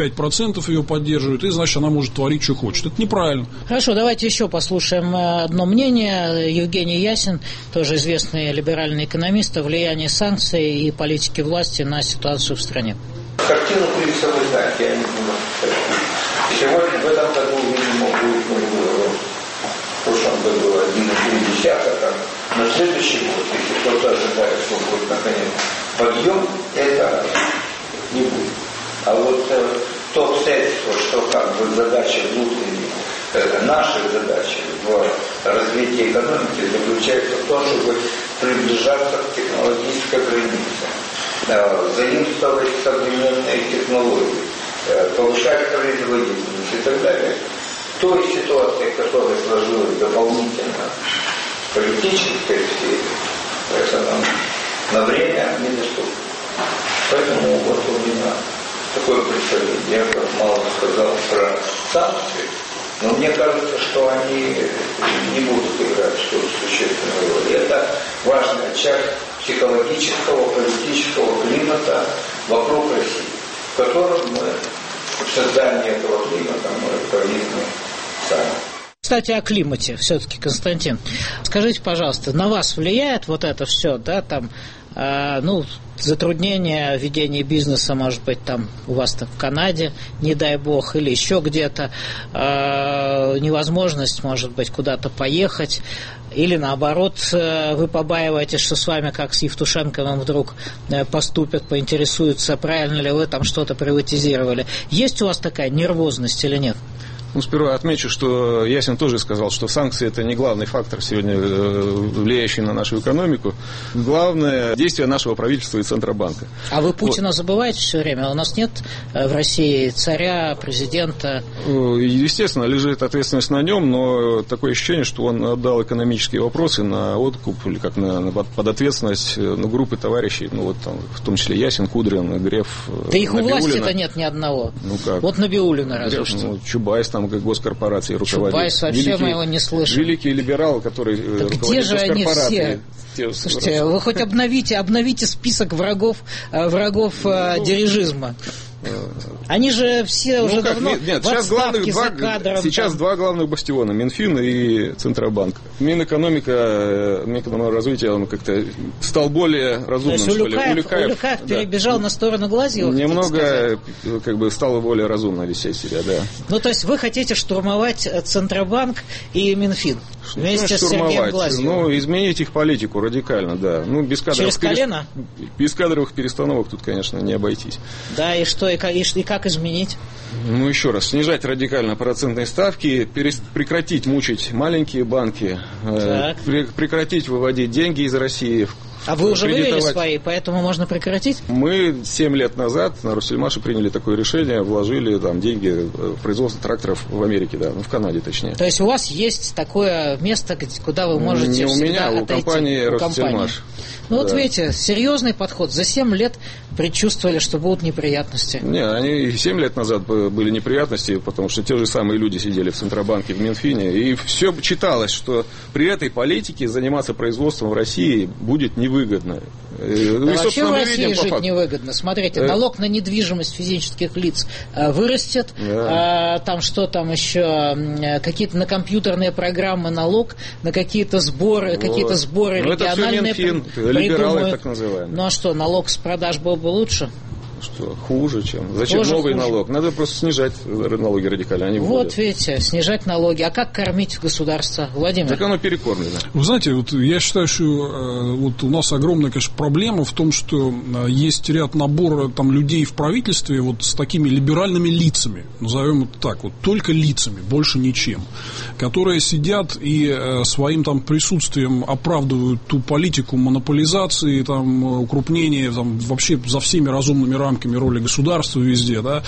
85% ее поддерживают, и, значит, она может творить, что хочет. Это неправильно. Хорошо, давайте еще послушаем одно мнение. Евгений Ясин, тоже известный либеральный экономист, о влиянии санкций и политики власти на ситуацию в стране. Картину вы знаете, я не буду сказать. Сегодня в этом году, видимо, будет в прошлом году 1,3, а на следующий год, если кто-то ожидает, что будет наконец подъем, это не будет. А вот то обстоятельство, что задача внутренняя, наша задача в развитии экономики заключается в том, чтобы приближаться к технологической границе, заимствовать современные технологии, повышать производительность и так далее. В той ситуации, которая сложилась дополнительно в политической сфере, это нам на время недоступно. Поэтому вот у меня такое представление. Я мало сказал про санкции, но мне кажется, что они не будут играть столь существенную роль. Это важная часть психологического, политического климата вокруг России, в котором мы в создании этого климата мы повинны сами. Кстати, о климате все-таки, Константин. Скажите, пожалуйста, на вас влияет вот это все, да, там, затруднение ведения бизнеса, может быть, там у вас-то в Канаде, не дай бог, или еще где-то, невозможность, может быть, куда-то поехать, или наоборот, вы побаиваетесь, что с вами, как с Евтушенковым, вдруг поступят, поинтересуются, правильно ли вы там что-то приватизировали. Есть у вас такая нервозность или нет? Сперва отмечу, что Ясин тоже сказал, что санкции – это не главный фактор сегодня, влияющий на нашу экономику. Главное – действие нашего правительства и Центробанка. А вы Путина забываете все время? У нас нет в России царя, президента? Естественно, лежит ответственность на нем, но такое ощущение, что он отдал экономические вопросы на откуп или как под ответственность группы товарищей, там, в том числе Ясин, Кудрин, Греф, да их у власти-то нет ни одного. Как? Вот Набиуллина разве что. Чубайс там там госкорпорации руководит. Чубайс вообще мы его не слышим. Великий либерал, который руководит госкорпорацией. Где же они все? Слушайте, вы хоть обновите список врагов дирижизма. Они же все уже давно в отставке за кадром. Сейчас два главных бастиона: Минфин и Центробанк. Минэкономического развития как-то стал более разумным. То есть Улюкаев перебежал на сторону Глазьева? Немного стал более разумно вести себя, да. Ну, то есть вы хотите штурмовать Центробанк и Минфин вместе с Сергеем Глазьевым? Изменить их политику радикально, да. Без кадровых через колено? Без кадровых перестановок тут, конечно, не обойтись. Да, и что? И как изменить? Еще раз, снижать радикально процентные ставки, прекратить мучить маленькие банки, прекратить выводить деньги из России. А вы уже вывели свои, поэтому можно прекратить? Мы 7 лет назад на Россельмаше приняли такое решение, вложили там деньги в производство тракторов в Америке, в Канаде точнее. То есть у вас есть такое место, куда вы можете не у меня, отойти? У компании Россельмаш. Вот видите, серьезный подход. За 7 лет предчувствовали, что будут неприятности. Они 7 лет назад были неприятности, потому что те же самые люди сидели в Центробанке, в Минфине, и все читалось, что при этой политике заниматься производством в России будет невыгодно. Вообще в России жить невыгодно. Смотрите, налог на недвижимость физических лиц вырастет, там что там еще, какие-то на компьютерные программы налог, на какие-то сборы региональные. Это все Минфин, либералы так называемые. Ну а что, налог с продаж был бы лучше? Что, хуже, чем? Зачем новый налог? Надо просто снижать налоги радикально. Вот видите, снижать налоги. А как кормить государство, Владимир? Так оно перекормлено. Вы знаете, я считаю, что у нас огромная, конечно, проблема в том, что есть ряд набора людей в правительстве с такими либеральными лицами, назовем это так, только лицами, больше ничем, которые сидят и своим присутствием оправдывают ту политику монополизации, укрупнения, вообще за всеми разумными рамками роли государства везде, да.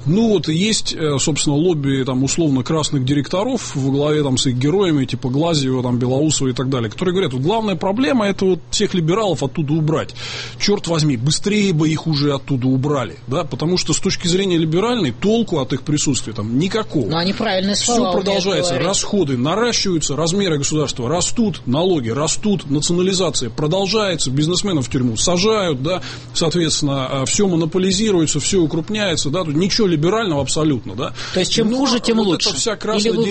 Есть, собственно, лобби, условно, красных директоров во главе, с их героями, типа Глазьева, Белоусова и так далее, которые говорят, главная проблема — это всех либералов оттуда убрать. Черт возьми, быстрее бы их уже оттуда убрали, да, потому что с точки зрения либеральной толку от их присутствия никакого. Но они правильные слова. Все продолжается, расходы наращиваются, размеры государства растут, налоги растут, национализация продолжается, бизнесменов в тюрьму сажают, да, соответственно, все монополизируется, все укрупняется, да, тут ничего либерального абсолютно, да. То есть чем хуже, тем лучше. Это вся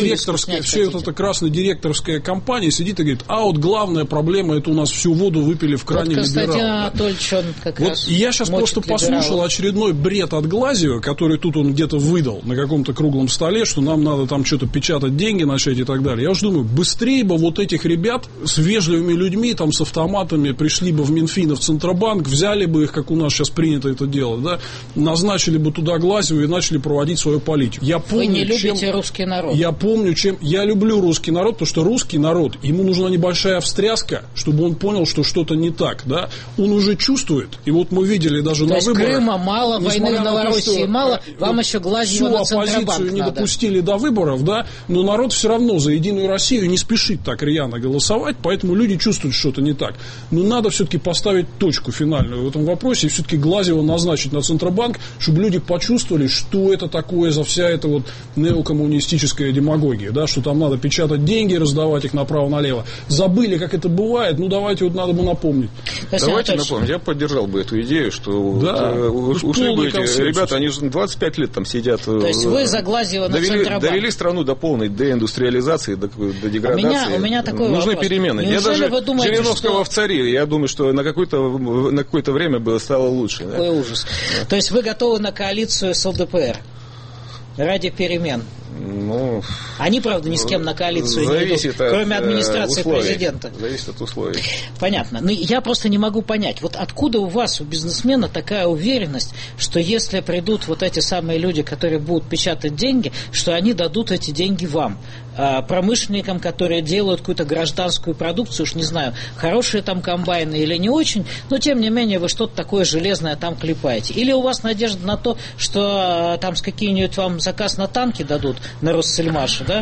эта красно-директорская компания сидит и говорит, главная проблема — это у нас всю воду выпили в кране либералов. Константин Анатольевич, он как раз я сейчас просто послушал очередной бред от Глазьева, который тут он где-то выдал на каком-то круглом столе, что нам надо что-то печатать, деньги начать и так далее. Я уже думаю, быстрее бы этих ребят с вежливыми людьми, с автоматами пришли бы в Минфин и в Центробанк, взяли бы их, как у нас сейчас принято это делать, да, назначили бы туда Глазьева и начали проводить свою политику. Вы не любите русский народ. Я люблю русский народ, потому что русский народ, ему нужна небольшая встряска, чтобы он понял, что что-то не так, да. Он уже чувствует, и мы видели даже на выборах. Крыма мало, войны в Новороссии мало, вам еще Глазьева на Центробанк надо. Всю оппозицию не допустили до выборов, да, но народ все равно за Единую Россию не спешит так рьяно голосовать, поэтому люди чувствуют, что что-то не так. Но надо все-таки поставить точку финальную в этом вопросе и все-таки Глазьева назначить на Центробанк, чтобы люди почувствовали, что это такое за вся эта неокоммунистическая демагогия, да, что там надо печатать деньги, раздавать их направо-налево. Забыли, как это бывает, давайте надо бы напомнить. Давайте напомнить, я поддержал бы эту идею, что ушли бы эти ребята, они уже 25 лет там сидят. То есть вы за Глазьева на Центробанк. Довели страну до полной деиндустриализации, до деградации. У меня такой Нужны вопрос. перемены. Неужели я даже вы думаете, Жириновского в цари, я думаю, что на какое-то время было стало лучше. Какой ужас. То есть вы готовы на коалицию с ЛДПР ради перемен? Они, правда, ни с кем на коалицию не идут, кроме администрации президента. Зависит от условий. Понятно. Но я просто не могу понять, откуда у вас, у бизнесмена, такая уверенность, что если придут эти самые люди, которые будут печатать деньги, что они дадут эти деньги вам, промышленникам, которые делают какую-то гражданскую продукцию, уж не знаю, хорошие там комбайны или не очень, но тем не менее вы что-то такое железное там клепаете. Или у вас надежда на то, что там с какие-нибудь вам заказ на танки дадут на Россельмаше, да?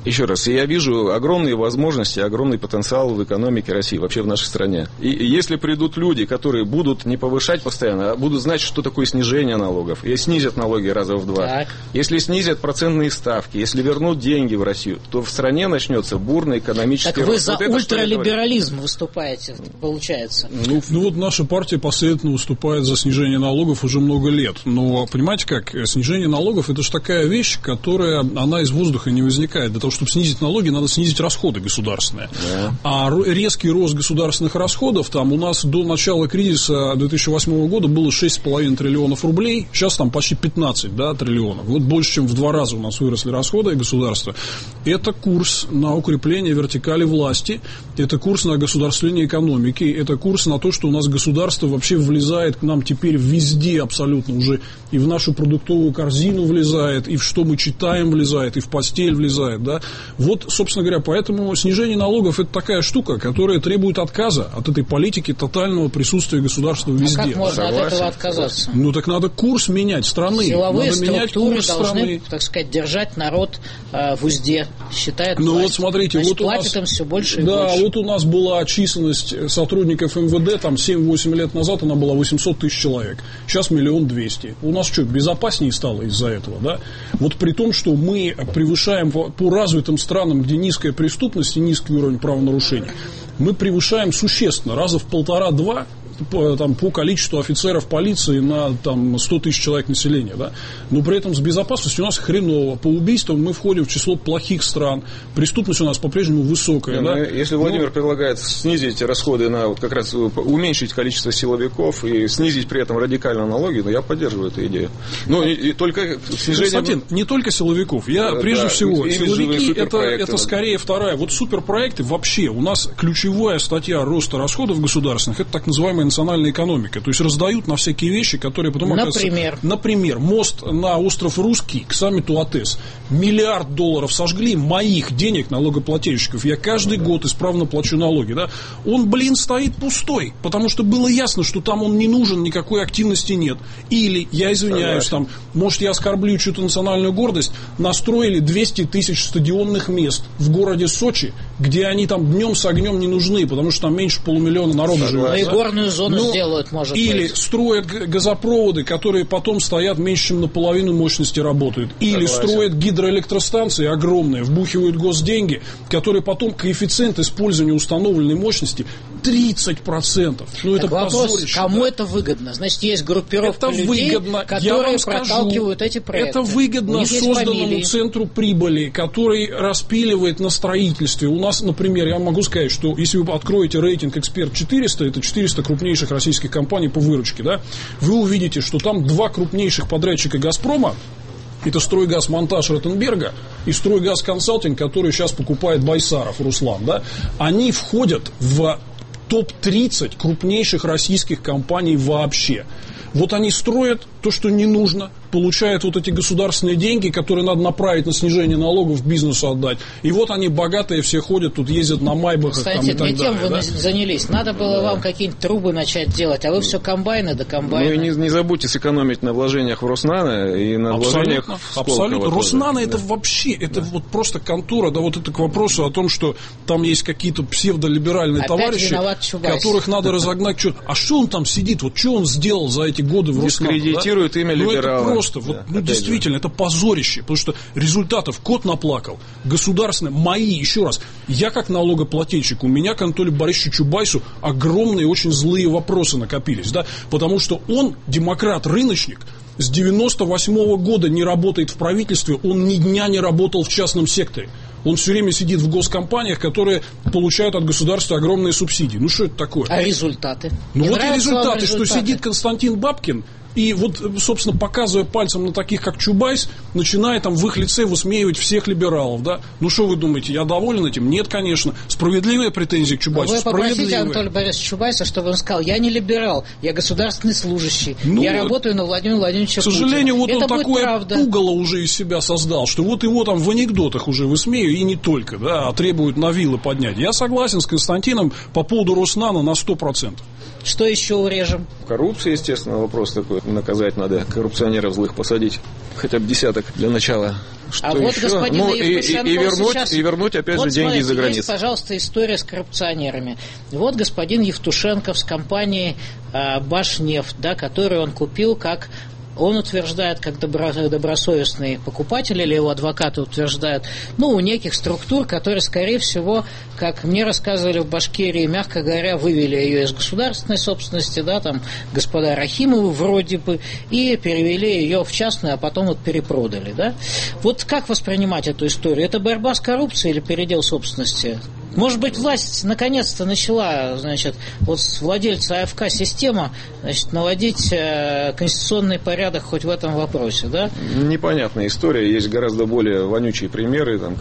Еще раз, я вижу огромные возможности, огромный потенциал в экономике России, вообще в нашей стране. И если придут люди, которые будут не повышать постоянно, а будут знать, что такое снижение налогов, и снизят налоги раза в 2, так. Если снизят процентные ставки, если вернут деньги в Россию, то в стране начнется бурный экономический рост. Так вы за ультралиберализм выступаете, получается. Ну вот наша партия последовательно выступает за снижение налогов уже много лет. Но понимаете как, снижение налогов — это же такая вещь, которая, она из воздуха не возникает. Для того, чтобы снизить налоги, надо снизить расходы государственные. Да. А резкий рост государственных расходов, там у нас до начала кризиса 2008 года было 6,5 триллионов рублей, сейчас там почти 15 триллионов. Вот больше, чем в 2 раза у нас выросли расходы государства. Это курс на укрепление вертикали власти, это курс на государствление экономики, это курс на то, что у нас государство вообще влезает к нам теперь везде абсолютно уже, и в нашу продуктовую корзину влезает, и в что мы читаем влезает, и в постель влезает, да. Вот, собственно говоря, поэтому снижение налогов — это такая штука, которая требует отказа от этой политики тотального присутствия государства везде. А как можно от этого отказаться? Ну, так надо курс менять страны. Силовые надо менять курс должны, страны. Так сказать, держать народ в узде, считает ну, власть. Вот смотрите, значит, вот у платит нас, им все больше и да, больше. вот у нас была численность сотрудников МВД, там 7-8 лет назад она была 800 тысяч человек. Сейчас 1 200 000. У нас что, безопаснее стало из-за этого, да? Вот при том, что мы превышаем по развитым странам, где низкая преступность и низкий уровень правонарушений, мы превышаем существенно, раза в 1,5-2 по количеству офицеров полиции на 100 тысяч человек населения, да? Но при этом с безопасностью у нас хреново. По убийствам мы входим в число плохих стран. Преступность у нас по-прежнему высокая. Да? Если Владимир предлагает снизить расходы на вот как раз уменьшить количество силовиков и снизить при этом радикально налоги, то я поддерживаю эту идею. Но и только снижение... Константин, не только силовиков. Я прежде всего, силовики это скорее вторая. Вот суперпроекты вообще у нас ключевая статья роста расходов государственных — это так называемая национальная экономика. То есть раздают на всякие вещи, которые потом оказываются... Например, мост на остров Русский к саммиту АТЭС. $1 миллиард сожгли моих денег, налогоплательщиков. Я каждый год исправно плачу налоги. Да? Он, стоит пустой, потому что было ясно, что там он не нужен, никакой активности нет. Или, я извиняюсь, там, может, я оскорблю чью-то национальную гордость, настроили 200 тысяч стадионных мест в городе Сочи, где они там днем с огнем не нужны, потому что там меньше 500 000 народу живет. Да? И горную зону сделают, может или быть. Строят газопроводы, которые потом стоят меньше, чем наполовину мощности работают. Или строят гидроэлектростанции огромные, вбухивают госденьги, которые потом коэффициент использования установленной мощности 30%. Ну, это вопрос, кому это выгодно? Значит, есть группировка людей, которые проталкивают эти проекты. Это выгодно созданному центру прибыли, который распиливает на строительстве. У нас, например, я могу сказать, что если вы откроете рейтинг «Эксперт 400», это 400 крупнейших российских компаний по выручке, да, вы увидите, что там 2 крупнейших подрядчика «Газпрома», это «Стройгазмонтаж» Ротенберга и «Стройгазконсалтинг», который сейчас покупает Байсаров Руслан, да, они входят в топ-30 крупнейших российских компаний вообще. Вот они строят то, что не нужно, получают вот эти государственные деньги, которые надо направить на снижение налогов, бизнесу отдать. И вот они богатые все ходят, тут ездят на майбахах. Кстати, не тем вы занялись. Надо было вам какие-нибудь трубы начать делать, а вы все комбайны да комбайны. Ну и не забудьте сэкономить на вложениях в Роснано и на вложениях в Сколково. Абсолютно. Роснано это вообще, это вот просто контора, да, вот это к вопросу о том, что там есть какие-то псевдолиберальные товарищи, которых надо разогнать. А что он там сидит, вот что он сделал за эти годы в Роснано? Дискредитирует имя либерала. Это просто, действительно, это позорище, потому что результатов кот наплакал. Государственные, мои, еще раз, я как налогоплательщик, у меня к Анатолию Борисовичу Чубайсу огромные, очень злые вопросы накопились, да, потому что он, демократ-рыночник, с 98 года не работает в правительстве, он ни дня не работал в частном секторе. Он все время сидит в госкомпаниях, которые получают от государства огромные субсидии. Ну, что это такое? А результаты? Ну, вот и результаты, что сидит Константин Бабкин и вот, собственно, показывая пальцем на таких, как Чубайс, начинает там в их лице высмеивать всех либералов, да? Ну, что вы думаете, я доволен этим? Нет, конечно. Справедливые претензии к Чубайсу? Вы попросите Анатолия Борисовича Чубайса, чтобы он сказал, я не либерал, я государственный служащий, я работаю на Владимира Владимировича Путина. К сожалению, вот это он такое пугало уже из себя создал, что вот его там в анекдотах уже высмеивают, и не только, да, а требуют на вилы поднять. Я согласен с Константином по поводу Роснано на 100%. Что еще урежем? Коррупция, естественно, вопрос такой. наказать надо, коррупционеров злых посадить. Хотя бы десяток для начала. Что а вот еще? господин И вернуть опять же деньги из-за границы. Есть, пожалуйста, история с коррупционерами. Вот господин Евтушенков с компанией «Башнефть», да, которую он купил как... Он утверждает, как добросовестный покупатель, или его адвокаты утверждают, у неких структур, которые, скорее всего, как мне рассказывали в Башкирии, мягко говоря, вывели ее из государственной собственности, да, там господа Рахимовы вроде бы, и перевели ее в частную, а потом вот перепродали, да. Вот как воспринимать эту историю? Это борьба с коррупцией или передел собственности? Может быть, власть наконец-то начала, вот с владельца АФК система, наводить конституционный порядок хоть в этом вопросе, да? Непонятная история. Есть гораздо более вонючие примеры, там,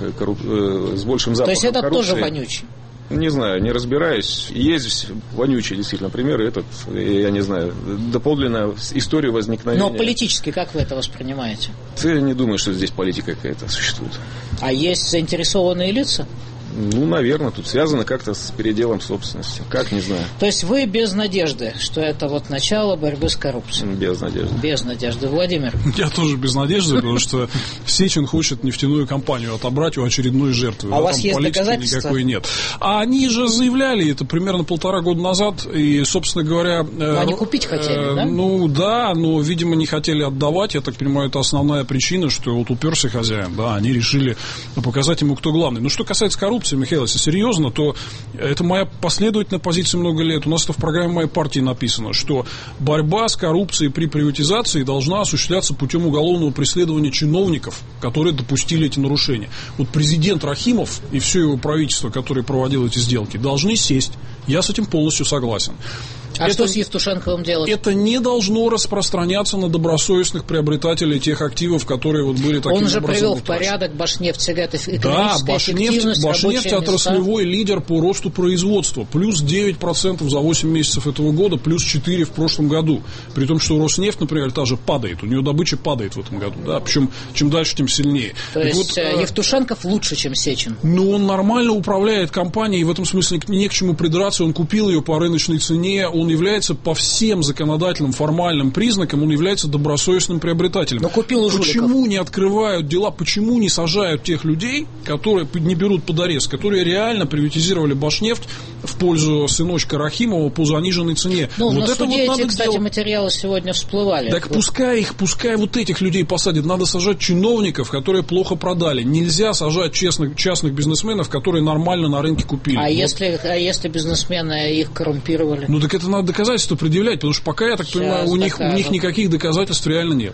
с большим запахом коррупции. То есть это тоже вонючий? Не знаю, не разбираюсь. Есть вонючие действительно примеры. Этот, я не знаю, доподлинно история возникновения. Но политически как вы это воспринимаете? Ты не думаешь, что здесь политика какая-то существует? А есть заинтересованные лица? Наверное, тут связано как-то с переделом собственности. Как, не знаю. То есть вы без надежды, что это вот начало борьбы с коррупцией? Без надежды. Без надежды. Владимир? Я тоже без надежды, потому что Сечин хочет нефтяную компанию отобрать у очередной жертвы. А у вас есть доказательства? Никакой нет. А они же заявляли это примерно 1,5 года назад, и, собственно говоря... Они купить хотели, да? Да, но, видимо, не хотели отдавать. Я так понимаю, это основная причина, что вот уперся хозяин, да, они решили показать ему, кто главный. Но что касается коррупции, Михаил, если серьезно, то это моя последовательная позиция много лет. У нас это в программе моей партии написано, что борьба с коррупцией при приватизации должна осуществляться путем уголовного преследования чиновников, которые допустили эти нарушения. Вот президент Рахимов и все его правительство, которое проводило эти сделки, должны сесть. Я с этим полностью согласен. А что с Евтушенковым делать? Это не должно распространяться на добросовестных приобретателей тех активов, которые вот были таким образом. Он же привел в порядок Башнефть, да, Башнефть отраслевой лидер по росту производства. Плюс 9% за 8 месяцев этого года, плюс 4% в прошлом году. При том, что Роснефть, например, та же падает. У нее добыча падает в этом году. Да? Причем чем дальше, тем сильнее. То есть Евтушенков лучше, чем Сечин? Ну, он нормально управляет компанией, в этом смысле не к чему придраться. Он купил ее по рыночной цене, он является по всем законодательным формальным признакам, он является добросовестным приобретателем. Но купил у жуликов. Почему не открывают дела, почему не сажают тех людей, которые не берут под арест, которые реально приватизировали Башнефть в пользу сыночка Рахимова по заниженной цене? Ну, вот на это суде вот эти, кстати, материалы сегодня всплывали. Так пускай вот этих людей посадят. Надо сажать чиновников, которые плохо продали. Нельзя сажать частных бизнесменов, которые нормально на рынке купили. А если бизнесмены их коррумпировали? Ну, так это надо доказательства предъявлять, потому что пока, я так понимаю, у них никаких доказательств реально нет.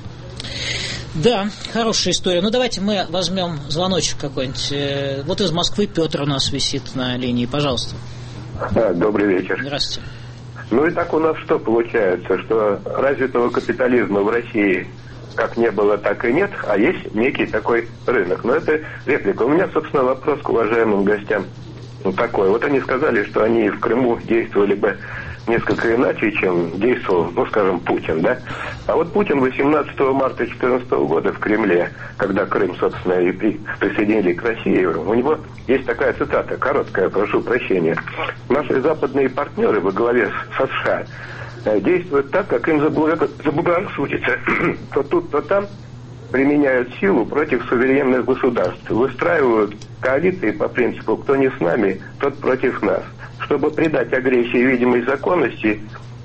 Да, хорошая история. Ну, давайте мы возьмем звоночек какой-нибудь. Вот из Москвы Петр у нас висит на линии. Пожалуйста. Добрый вечер. Здравствуйте. Ну и так у нас что получается, что развитого капитализма в России как не было, так и нет, а есть некий такой рынок. Но это реплика. У меня, собственно, вопрос к уважаемым гостям такой. Вот они сказали, что они в Крыму действовали бы несколько иначе, чем действовал, скажем, Путин, да? А вот Путин 18 марта 2014 года в Кремле, когда Крым, собственно, и присоединили к России, у него есть такая цитата, короткая, прошу прощения. Наши западные партнеры во главе со США действуют так, как им заблагорассудится. То тут, то там применяют силу против суверенных государств, выстраивают коалиции по принципу «кто не с нами, тот против нас». Чтобы придать агрессии видимой законности,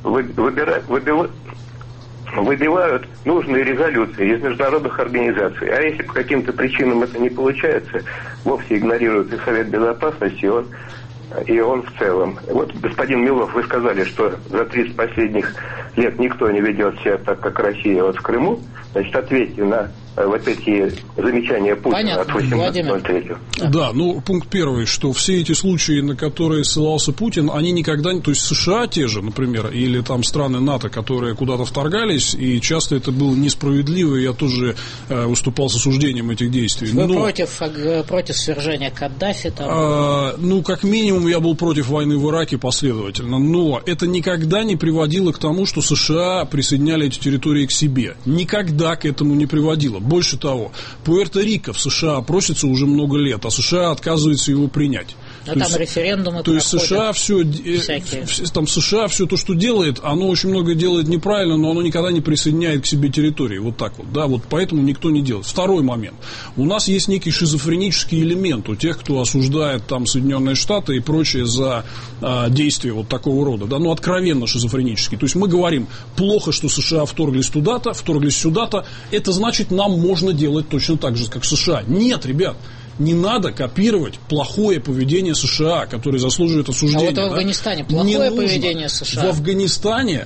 выбивают нужные резолюции из международных организаций. А если по каким-то причинам это не получается, вовсе игнорируют и Совет Безопасности, и он в целом. Вот, господин Милов, вы сказали, что за 30 последних лет никто не ведет себя так, как Россия вот в Крыму. Значит, ответьте на вот эти замечания Путина от 18.03. Да, пункт первый, что все эти случаи, на которые ссылался Путин, они никогда не... То есть США те же, например, или там страны НАТО, которые куда-то вторгались, и часто это было несправедливо, и я тоже выступал с осуждением этих действий. Вы против свержения Каддафи? Там? Как минимум, я был против войны в Ираке последовательно, но это никогда не приводило к тому, что США присоединяли эти территории к себе. Никогда к этому не приводило. Больше того, Пуэрто-Рико в США просится уже много лет, а США отказывается его принять. А там референдумы. То есть США все то, что делает, оно очень много делает неправильно, но оно никогда не присоединяет к себе территории. Вот так вот. Да, вот поэтому никто не делает. Второй момент. У нас есть некий шизофренический элемент у тех, кто осуждает там Соединенные Штаты и прочее за действия вот такого рода. Да, ну, откровенно шизофренический. То есть мы говорим, плохо, что США вторглись туда-то, вторглись сюда-то. Это значит, нам можно делать точно так же, как США. Нет, ребят. Не надо копировать плохое поведение США, которое заслуживает осуждения. А вот в Афганистане плохое поведение США. В Афганистане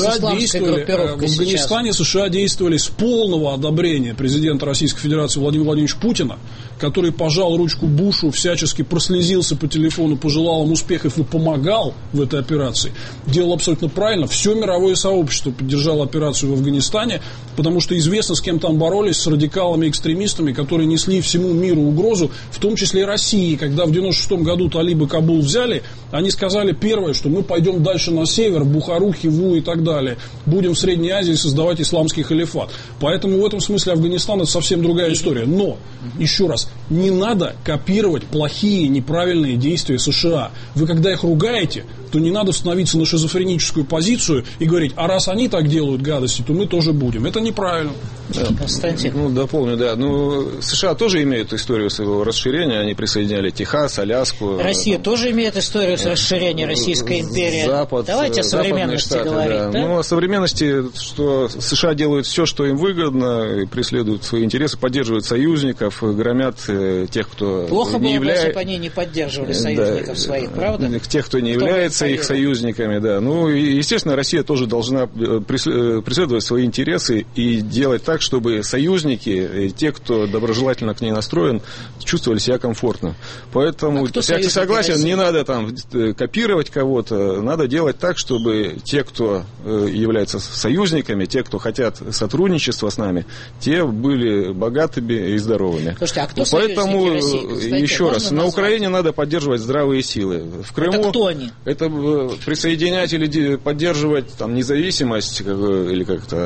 США действовали с полного одобрения президента Российской Федерации Владимира Владимировича Путина, который пожал ручку Бушу, всячески прослезился по телефону, пожелал им успехов и помогал в этой операции. Делал абсолютно правильно. Все мировое сообщество поддержало операцию в Афганистане, потому что известно, с кем там боролись, с радикалами-экстремистами, которые несли всему миру угрозу, в том числе и России. Когда в 96-м году талибы Кабул взяли, они сказали первое, что мы пойдем дальше на север, Бухару, Хиву и так далее. Будем в Средней Азии создавать исламский халифат. Поэтому в этом смысле Афганистан — это совсем другая история. Но, еще раз, не надо копировать плохие, неправильные действия США. Вы когда их ругаете, то не надо становиться на шизофреническую позицию и говорить, а раз они так делают гадости, то мы тоже будем. Это неправильно. Да, Константин. Ну, дополню, да. Ну, США тоже имеют историю своего расширения. Они присоединяли Техас, Аляску. Россия тоже имеет историю расширения Российской империи. Запад, давайте о современности Штаты, говорить. Да. Да? Ну, о современности, что США делают все, что им выгодно, преследуют свои интересы, поддерживают союзников, громят тех, кто плохо не было бы, если является... бы они не поддерживали союзников своих, правда? Тех, кто не является их союзниками, да. Ну, и, естественно, Россия тоже должна преследовать свои интересы и делать так, чтобы союзники, те, кто доброжелательно к ней настроен, чувствовали себя комфортно. Поэтому я согласен, не надо там копировать кого-то, надо делать так, чтобы те, кто являются союзниками, те, кто хотят сотрудничества с нами, те были богатыми и здоровыми. Слушайте, а кто поэтому, России? Кстати, еще раз, на Украине надо поддерживать здравые силы. В Крыму это кто они? Это присоединять или поддерживать там независимость или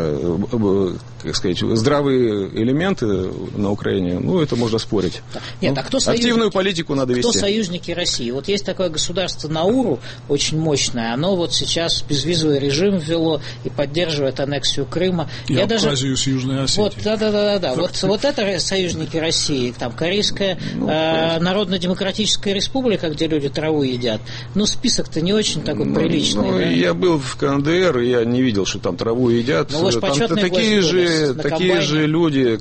как-то, как сказать, здравые элементы на Украине, ну, это можно спорить. Нет, а кто активную политику надо вести. Кто союзники России? Вот есть такое государство Науру, очень мощное, оно вот сейчас безвизовый режим ввело и поддерживает аннексию Крыма. И Абхазию с Южной Осетией. Вот, да. Вот это союзники России, там Корейская Народно-демократическая республика, где люди траву едят. Ну, список-то не очень такой приличный. Ну, да? Я был в КНДР, и я не видел, что там траву едят. Ну, там такие же люди,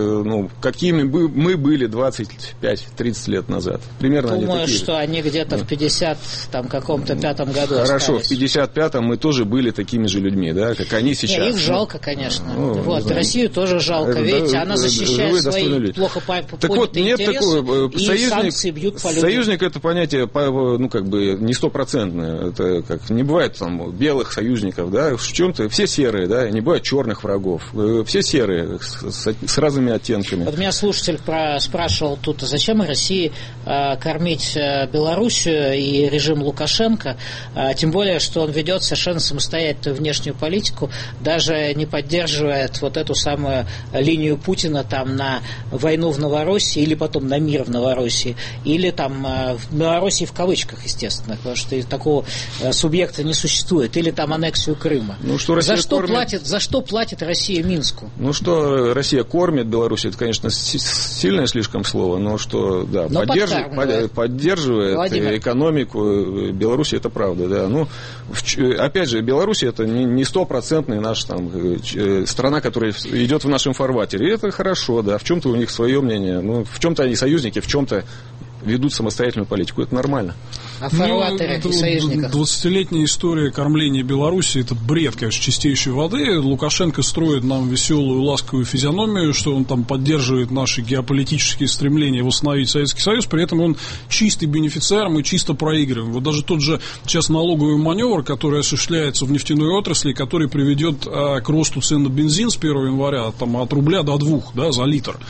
какими мы были 25-30 лет назад. Примерно. Думаю, что они где-то в 55-м году Хорошо, остались. в 55-м мы тоже были такими же людьми, да, как они сейчас. Нет, их жалко, конечно. Россию тоже жалко. Видите, она защищает свои плохо понятые интересы, и санкции бьют по людям. Союзник — это понятие, не стопроцентное. Это как не бывает там белых союзников, да, в чем-то все серые, да, не бывает черных врагов. Все серые, с разными оттенками. Вот меня слушатель спрашивал тут, зачем России кормить Белоруссию и режим Лукашенко, тем более, что он ведет совершенно самостоятельную внешнюю политику, даже не поддерживает вот эту самую линию Путина там на войну в Новороссии или потом на мир в Новороссии, или там в Новороссии в кавычках, естественно, потому что такого субъекта не существует, или там аннексию Крыма. Ну, что Россия за что платит Россия Минску? Ну, что Россия кормит Беларусь, это, конечно, сильное слишком слово, но что, да, поддерживает Владимир. Экономику Беларуси, это правда, да. Ну, опять же, Беларусь — это не стопроцентный наш там страна, которая идет в нашем фарватере. И это хорошо, да, в чем-то у них свое мнение, ну, в чем-то они союзники, в чем-то ведут самостоятельную политику. Это нормально. А фарватере и союзниках? 20-летняя история кормления Беларуси — это бред, конечно, чистейшей воды. Лукашенко строит нам веселую, ласковую физиономию, что он там поддерживает наши геополитические стремления восстановить Советский Союз, при этом он чистый бенефициар, мы чисто проигрываем. Вот даже тот же сейчас налоговый маневр, который осуществляется в нефтяной отрасли, который приведет к росту цен на бензин с 1 января там, от рубля до 2, да, за литр.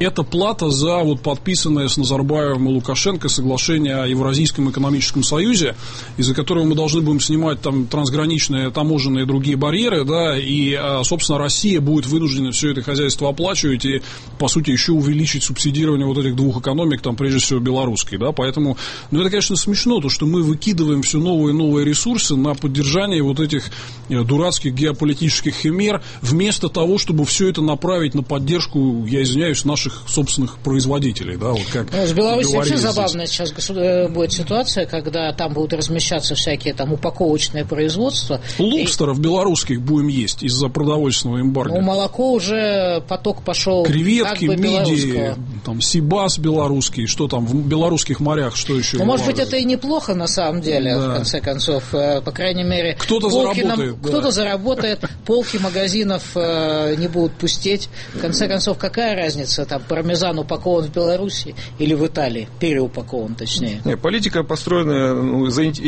Это плата за вот подписанное с Назарбаевым и Лукашенко соглашение о Евразийском экономическом союзе, из-за которого мы должны будем снимать там трансграничные таможенные и другие барьеры, да, и, собственно, Россия будет вынуждена все это хозяйство оплачивать и, по сути, еще увеличить субсидирование вот этих двух экономик, там, прежде всего, белорусской, да, поэтому, это, конечно, смешно, то, что мы выкидываем все новые и новые ресурсы на поддержание вот этих дурацких геополитических химер, вместо того, чтобы все это направить на поддержку, я извиняюсь, наших собственных производителей, да, вот как в Беларуси вообще здесь. Забавная сейчас будет ситуация, когда там будут размещаться всякие там упаковочные производства. Лобстеров белорусских будем есть из-за продовольственного эмбарго. Молоко уже поток пошел. Креветки, мидии, там сибас белорусский, что там в белорусских морях, что еще? Может быть, это и неплохо на самом деле, в конце концов, по крайней мере. Кто-то заработает. Кто-то заработает, полки магазинов не будут пустеть. В конце концов, какая разница, там, пармезан упакован в Беларуси или в Италии, переупакован, точнее. Нет, политика построена,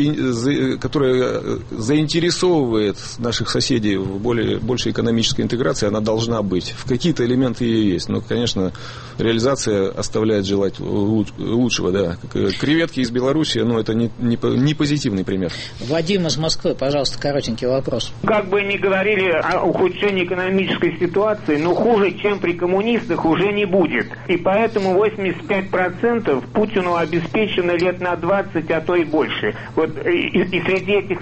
которая заинтересовывает наших соседей в большей экономической интеграции, она должна быть. В какие-то элементы ее есть. Но, конечно, реализация оставляет желать лучшего, да. Креветки из Беларуси, это не позитивный пример. Вадим из Москвы, пожалуйста, коротенький вопрос. Как бы ни говорили о ухудшении экономической ситуации, но хуже, чем при коммунистах, уже не будет. И поэтому 85% Путину обеспечено лет на 20, а то и больше. Вот и среди этих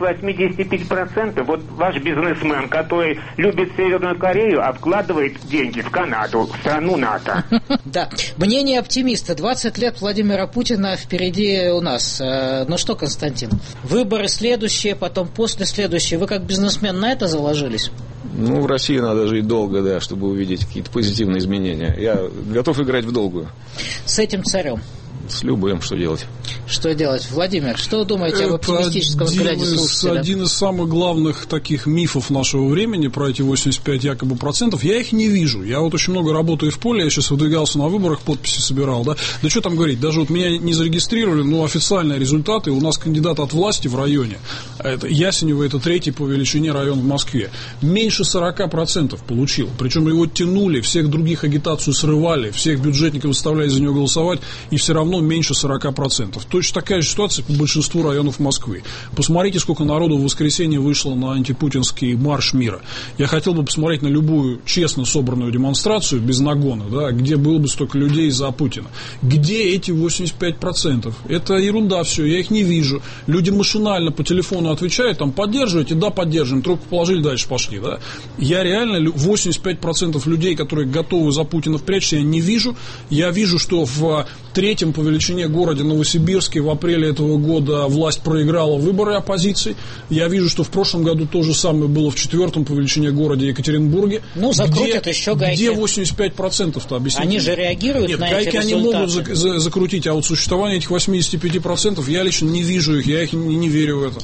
85% вот ваш бизнесмен, который любит Северную Корею, а вкладывает деньги в Канаду, в страну НАТО. Да. Мнение оптимиста. 20 лет Владимира Путина впереди у нас. Ну что, Константин, выборы следующие, потом после следующие. Вы как бизнесмен на это заложились? В России надо жить долго, да, чтобы увидеть какие-то позитивные изменения. Я готов играть в долгую. С этим царем? С любым, что делать. Что делать? Владимир, что вы думаете об оптимистическом взгляде слушателя? Один из самых главных таких мифов нашего времени про эти 85 якобы процентов. Я их не вижу. Я вот очень много работаю в поле, я сейчас выдвигался на выборах, подписи собирал, да. Да что там говорить, даже вот меня не зарегистрировали, но официальные результаты. У нас кандидат от власти в районе, это Ясенево, это 3-й по величине район в Москве, меньше 40% получил. Причем его тянули, всех других агитацию срывали, всех бюджетников заставляли за него голосовать, и все равно меньше 40%. Точно такая же ситуация по большинству районов Москвы. Посмотрите, сколько народу в воскресенье вышло на антипутинский марш мира. Я хотел бы посмотреть на любую честно собранную демонстрацию, без нагона, да, где было бы столько людей за Путина. Где эти 85%? Это ерунда все, я их не вижу. Люди машинально по телефону отвечают, там, поддерживаете? Да, поддерживаем. Трубку положили, дальше пошли, да. Я реально 85% людей, которые готовы за Путина впрячься, я не вижу. Я вижу, что в 3-м по величине городе Новосибирске в апреле этого года власть проиграла выборы оппозиции. Я вижу, что в прошлом году то же самое было в 4-м по величине городе Екатеринбурге. Закрутят еще гайки. Где 85%-то, объясните? Они же реагируют на эти результаты. Гайки они могут закрутить, а вот существование этих 85% я лично не вижу их, я их не верю в это.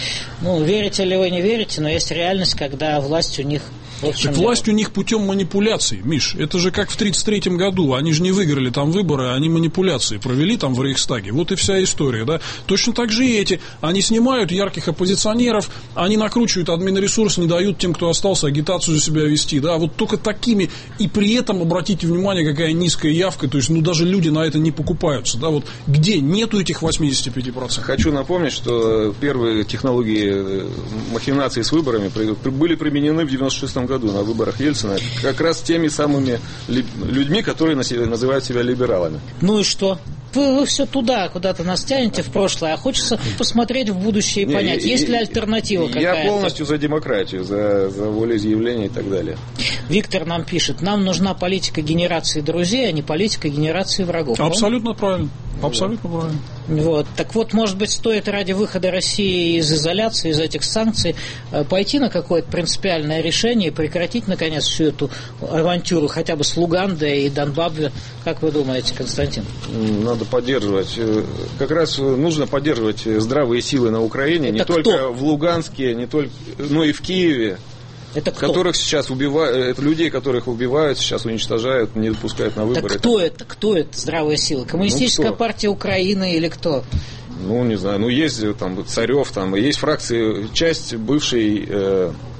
Верите ли вы, не верите, но есть реальность, когда власть у них... Так власть у них путем манипуляций, Миш. Это же как в 1933 году. Они же не выиграли там выборы, они манипуляции провели там в Рейхстаге. Вот и вся история, да. Точно так же и эти. Они снимают ярких оппозиционеров, они накручивают админресурс, не дают тем, кто остался, агитацию за себя вести, да. Вот только такими. И при этом, обратите внимание, какая низкая явка. То есть, даже люди на это не покупаются, да. Вот где нету этих 85%? Хочу напомнить, что первые технологии махинаций с выборами были применены в 1996 году на выборах Ельцина как раз теми самыми людьми, которые называют себя либералами. Ну и что? Вы все туда, куда-то нас тянете в прошлое, а хочется посмотреть в будущее и понять, есть ли альтернатива какая-то. Я полностью за демократию, за волеизъявление и так далее. Виктор нам пишет, нам нужна политика генерации друзей, а не политика генерации врагов. Абсолютно правильно. Абсолютно правильно. Так вот, может быть, стоит ради выхода России из изоляции, из этих санкций, пойти на какое-то принципиальное решение и прекратить, наконец, всю эту авантюру хотя бы с Лугандой и Донбабве. Как вы думаете, Константин? Надо поддерживать. Как раз нужно поддерживать здравые силы на Украине, это не кто? Только в Луганске, но и в Киеве. Это кто? Которых сейчас убивают, это людей, которых убивают, сейчас уничтожают, не допускают на выборы. Так кто это здравая сила? Коммунистическая партия Украины или кто? Не знаю, есть там Царев, там есть фракции, часть бывшей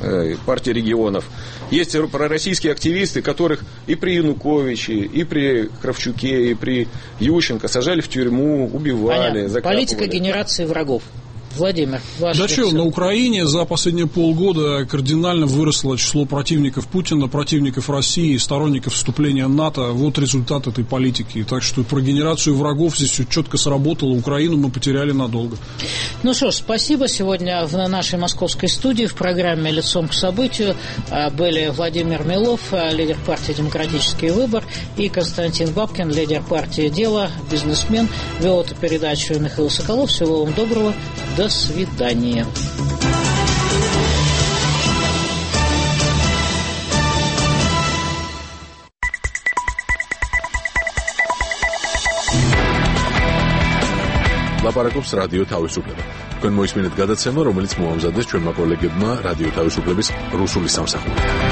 партия регионов. Есть пророссийские активисты, которых и при Януковиче, и при Кравчуке, и при Ющенко сажали в тюрьму, убивали, закапывали. Политика генерации врагов. Владимир, ваш Да что, на Украине за последние полгода кардинально выросло число противников Путина, противников России, сторонников вступления в НАТО. Вот результат этой политики. Так что про генерацию врагов здесь все четко сработало. Украину мы потеряли надолго. Ну что ж, спасибо. Сегодня в нашей московской студии в программе «Лицом к событию» были Владимир Милов, лидер партии «Демократический выбор», и Константин Бабкин, лидер партии «Дело», бизнесмен. Вел эту передачу Михаил Соколов. Всего вам доброго. До свидания. ლაპარაკობს რადიო თავისუფლება. თქვენ მოისმინეთ გადაცემა, რომელიც მოამზადეს ჩვენმა კოლეგებმა რადიო თავისუფლების რუსული სამსახური.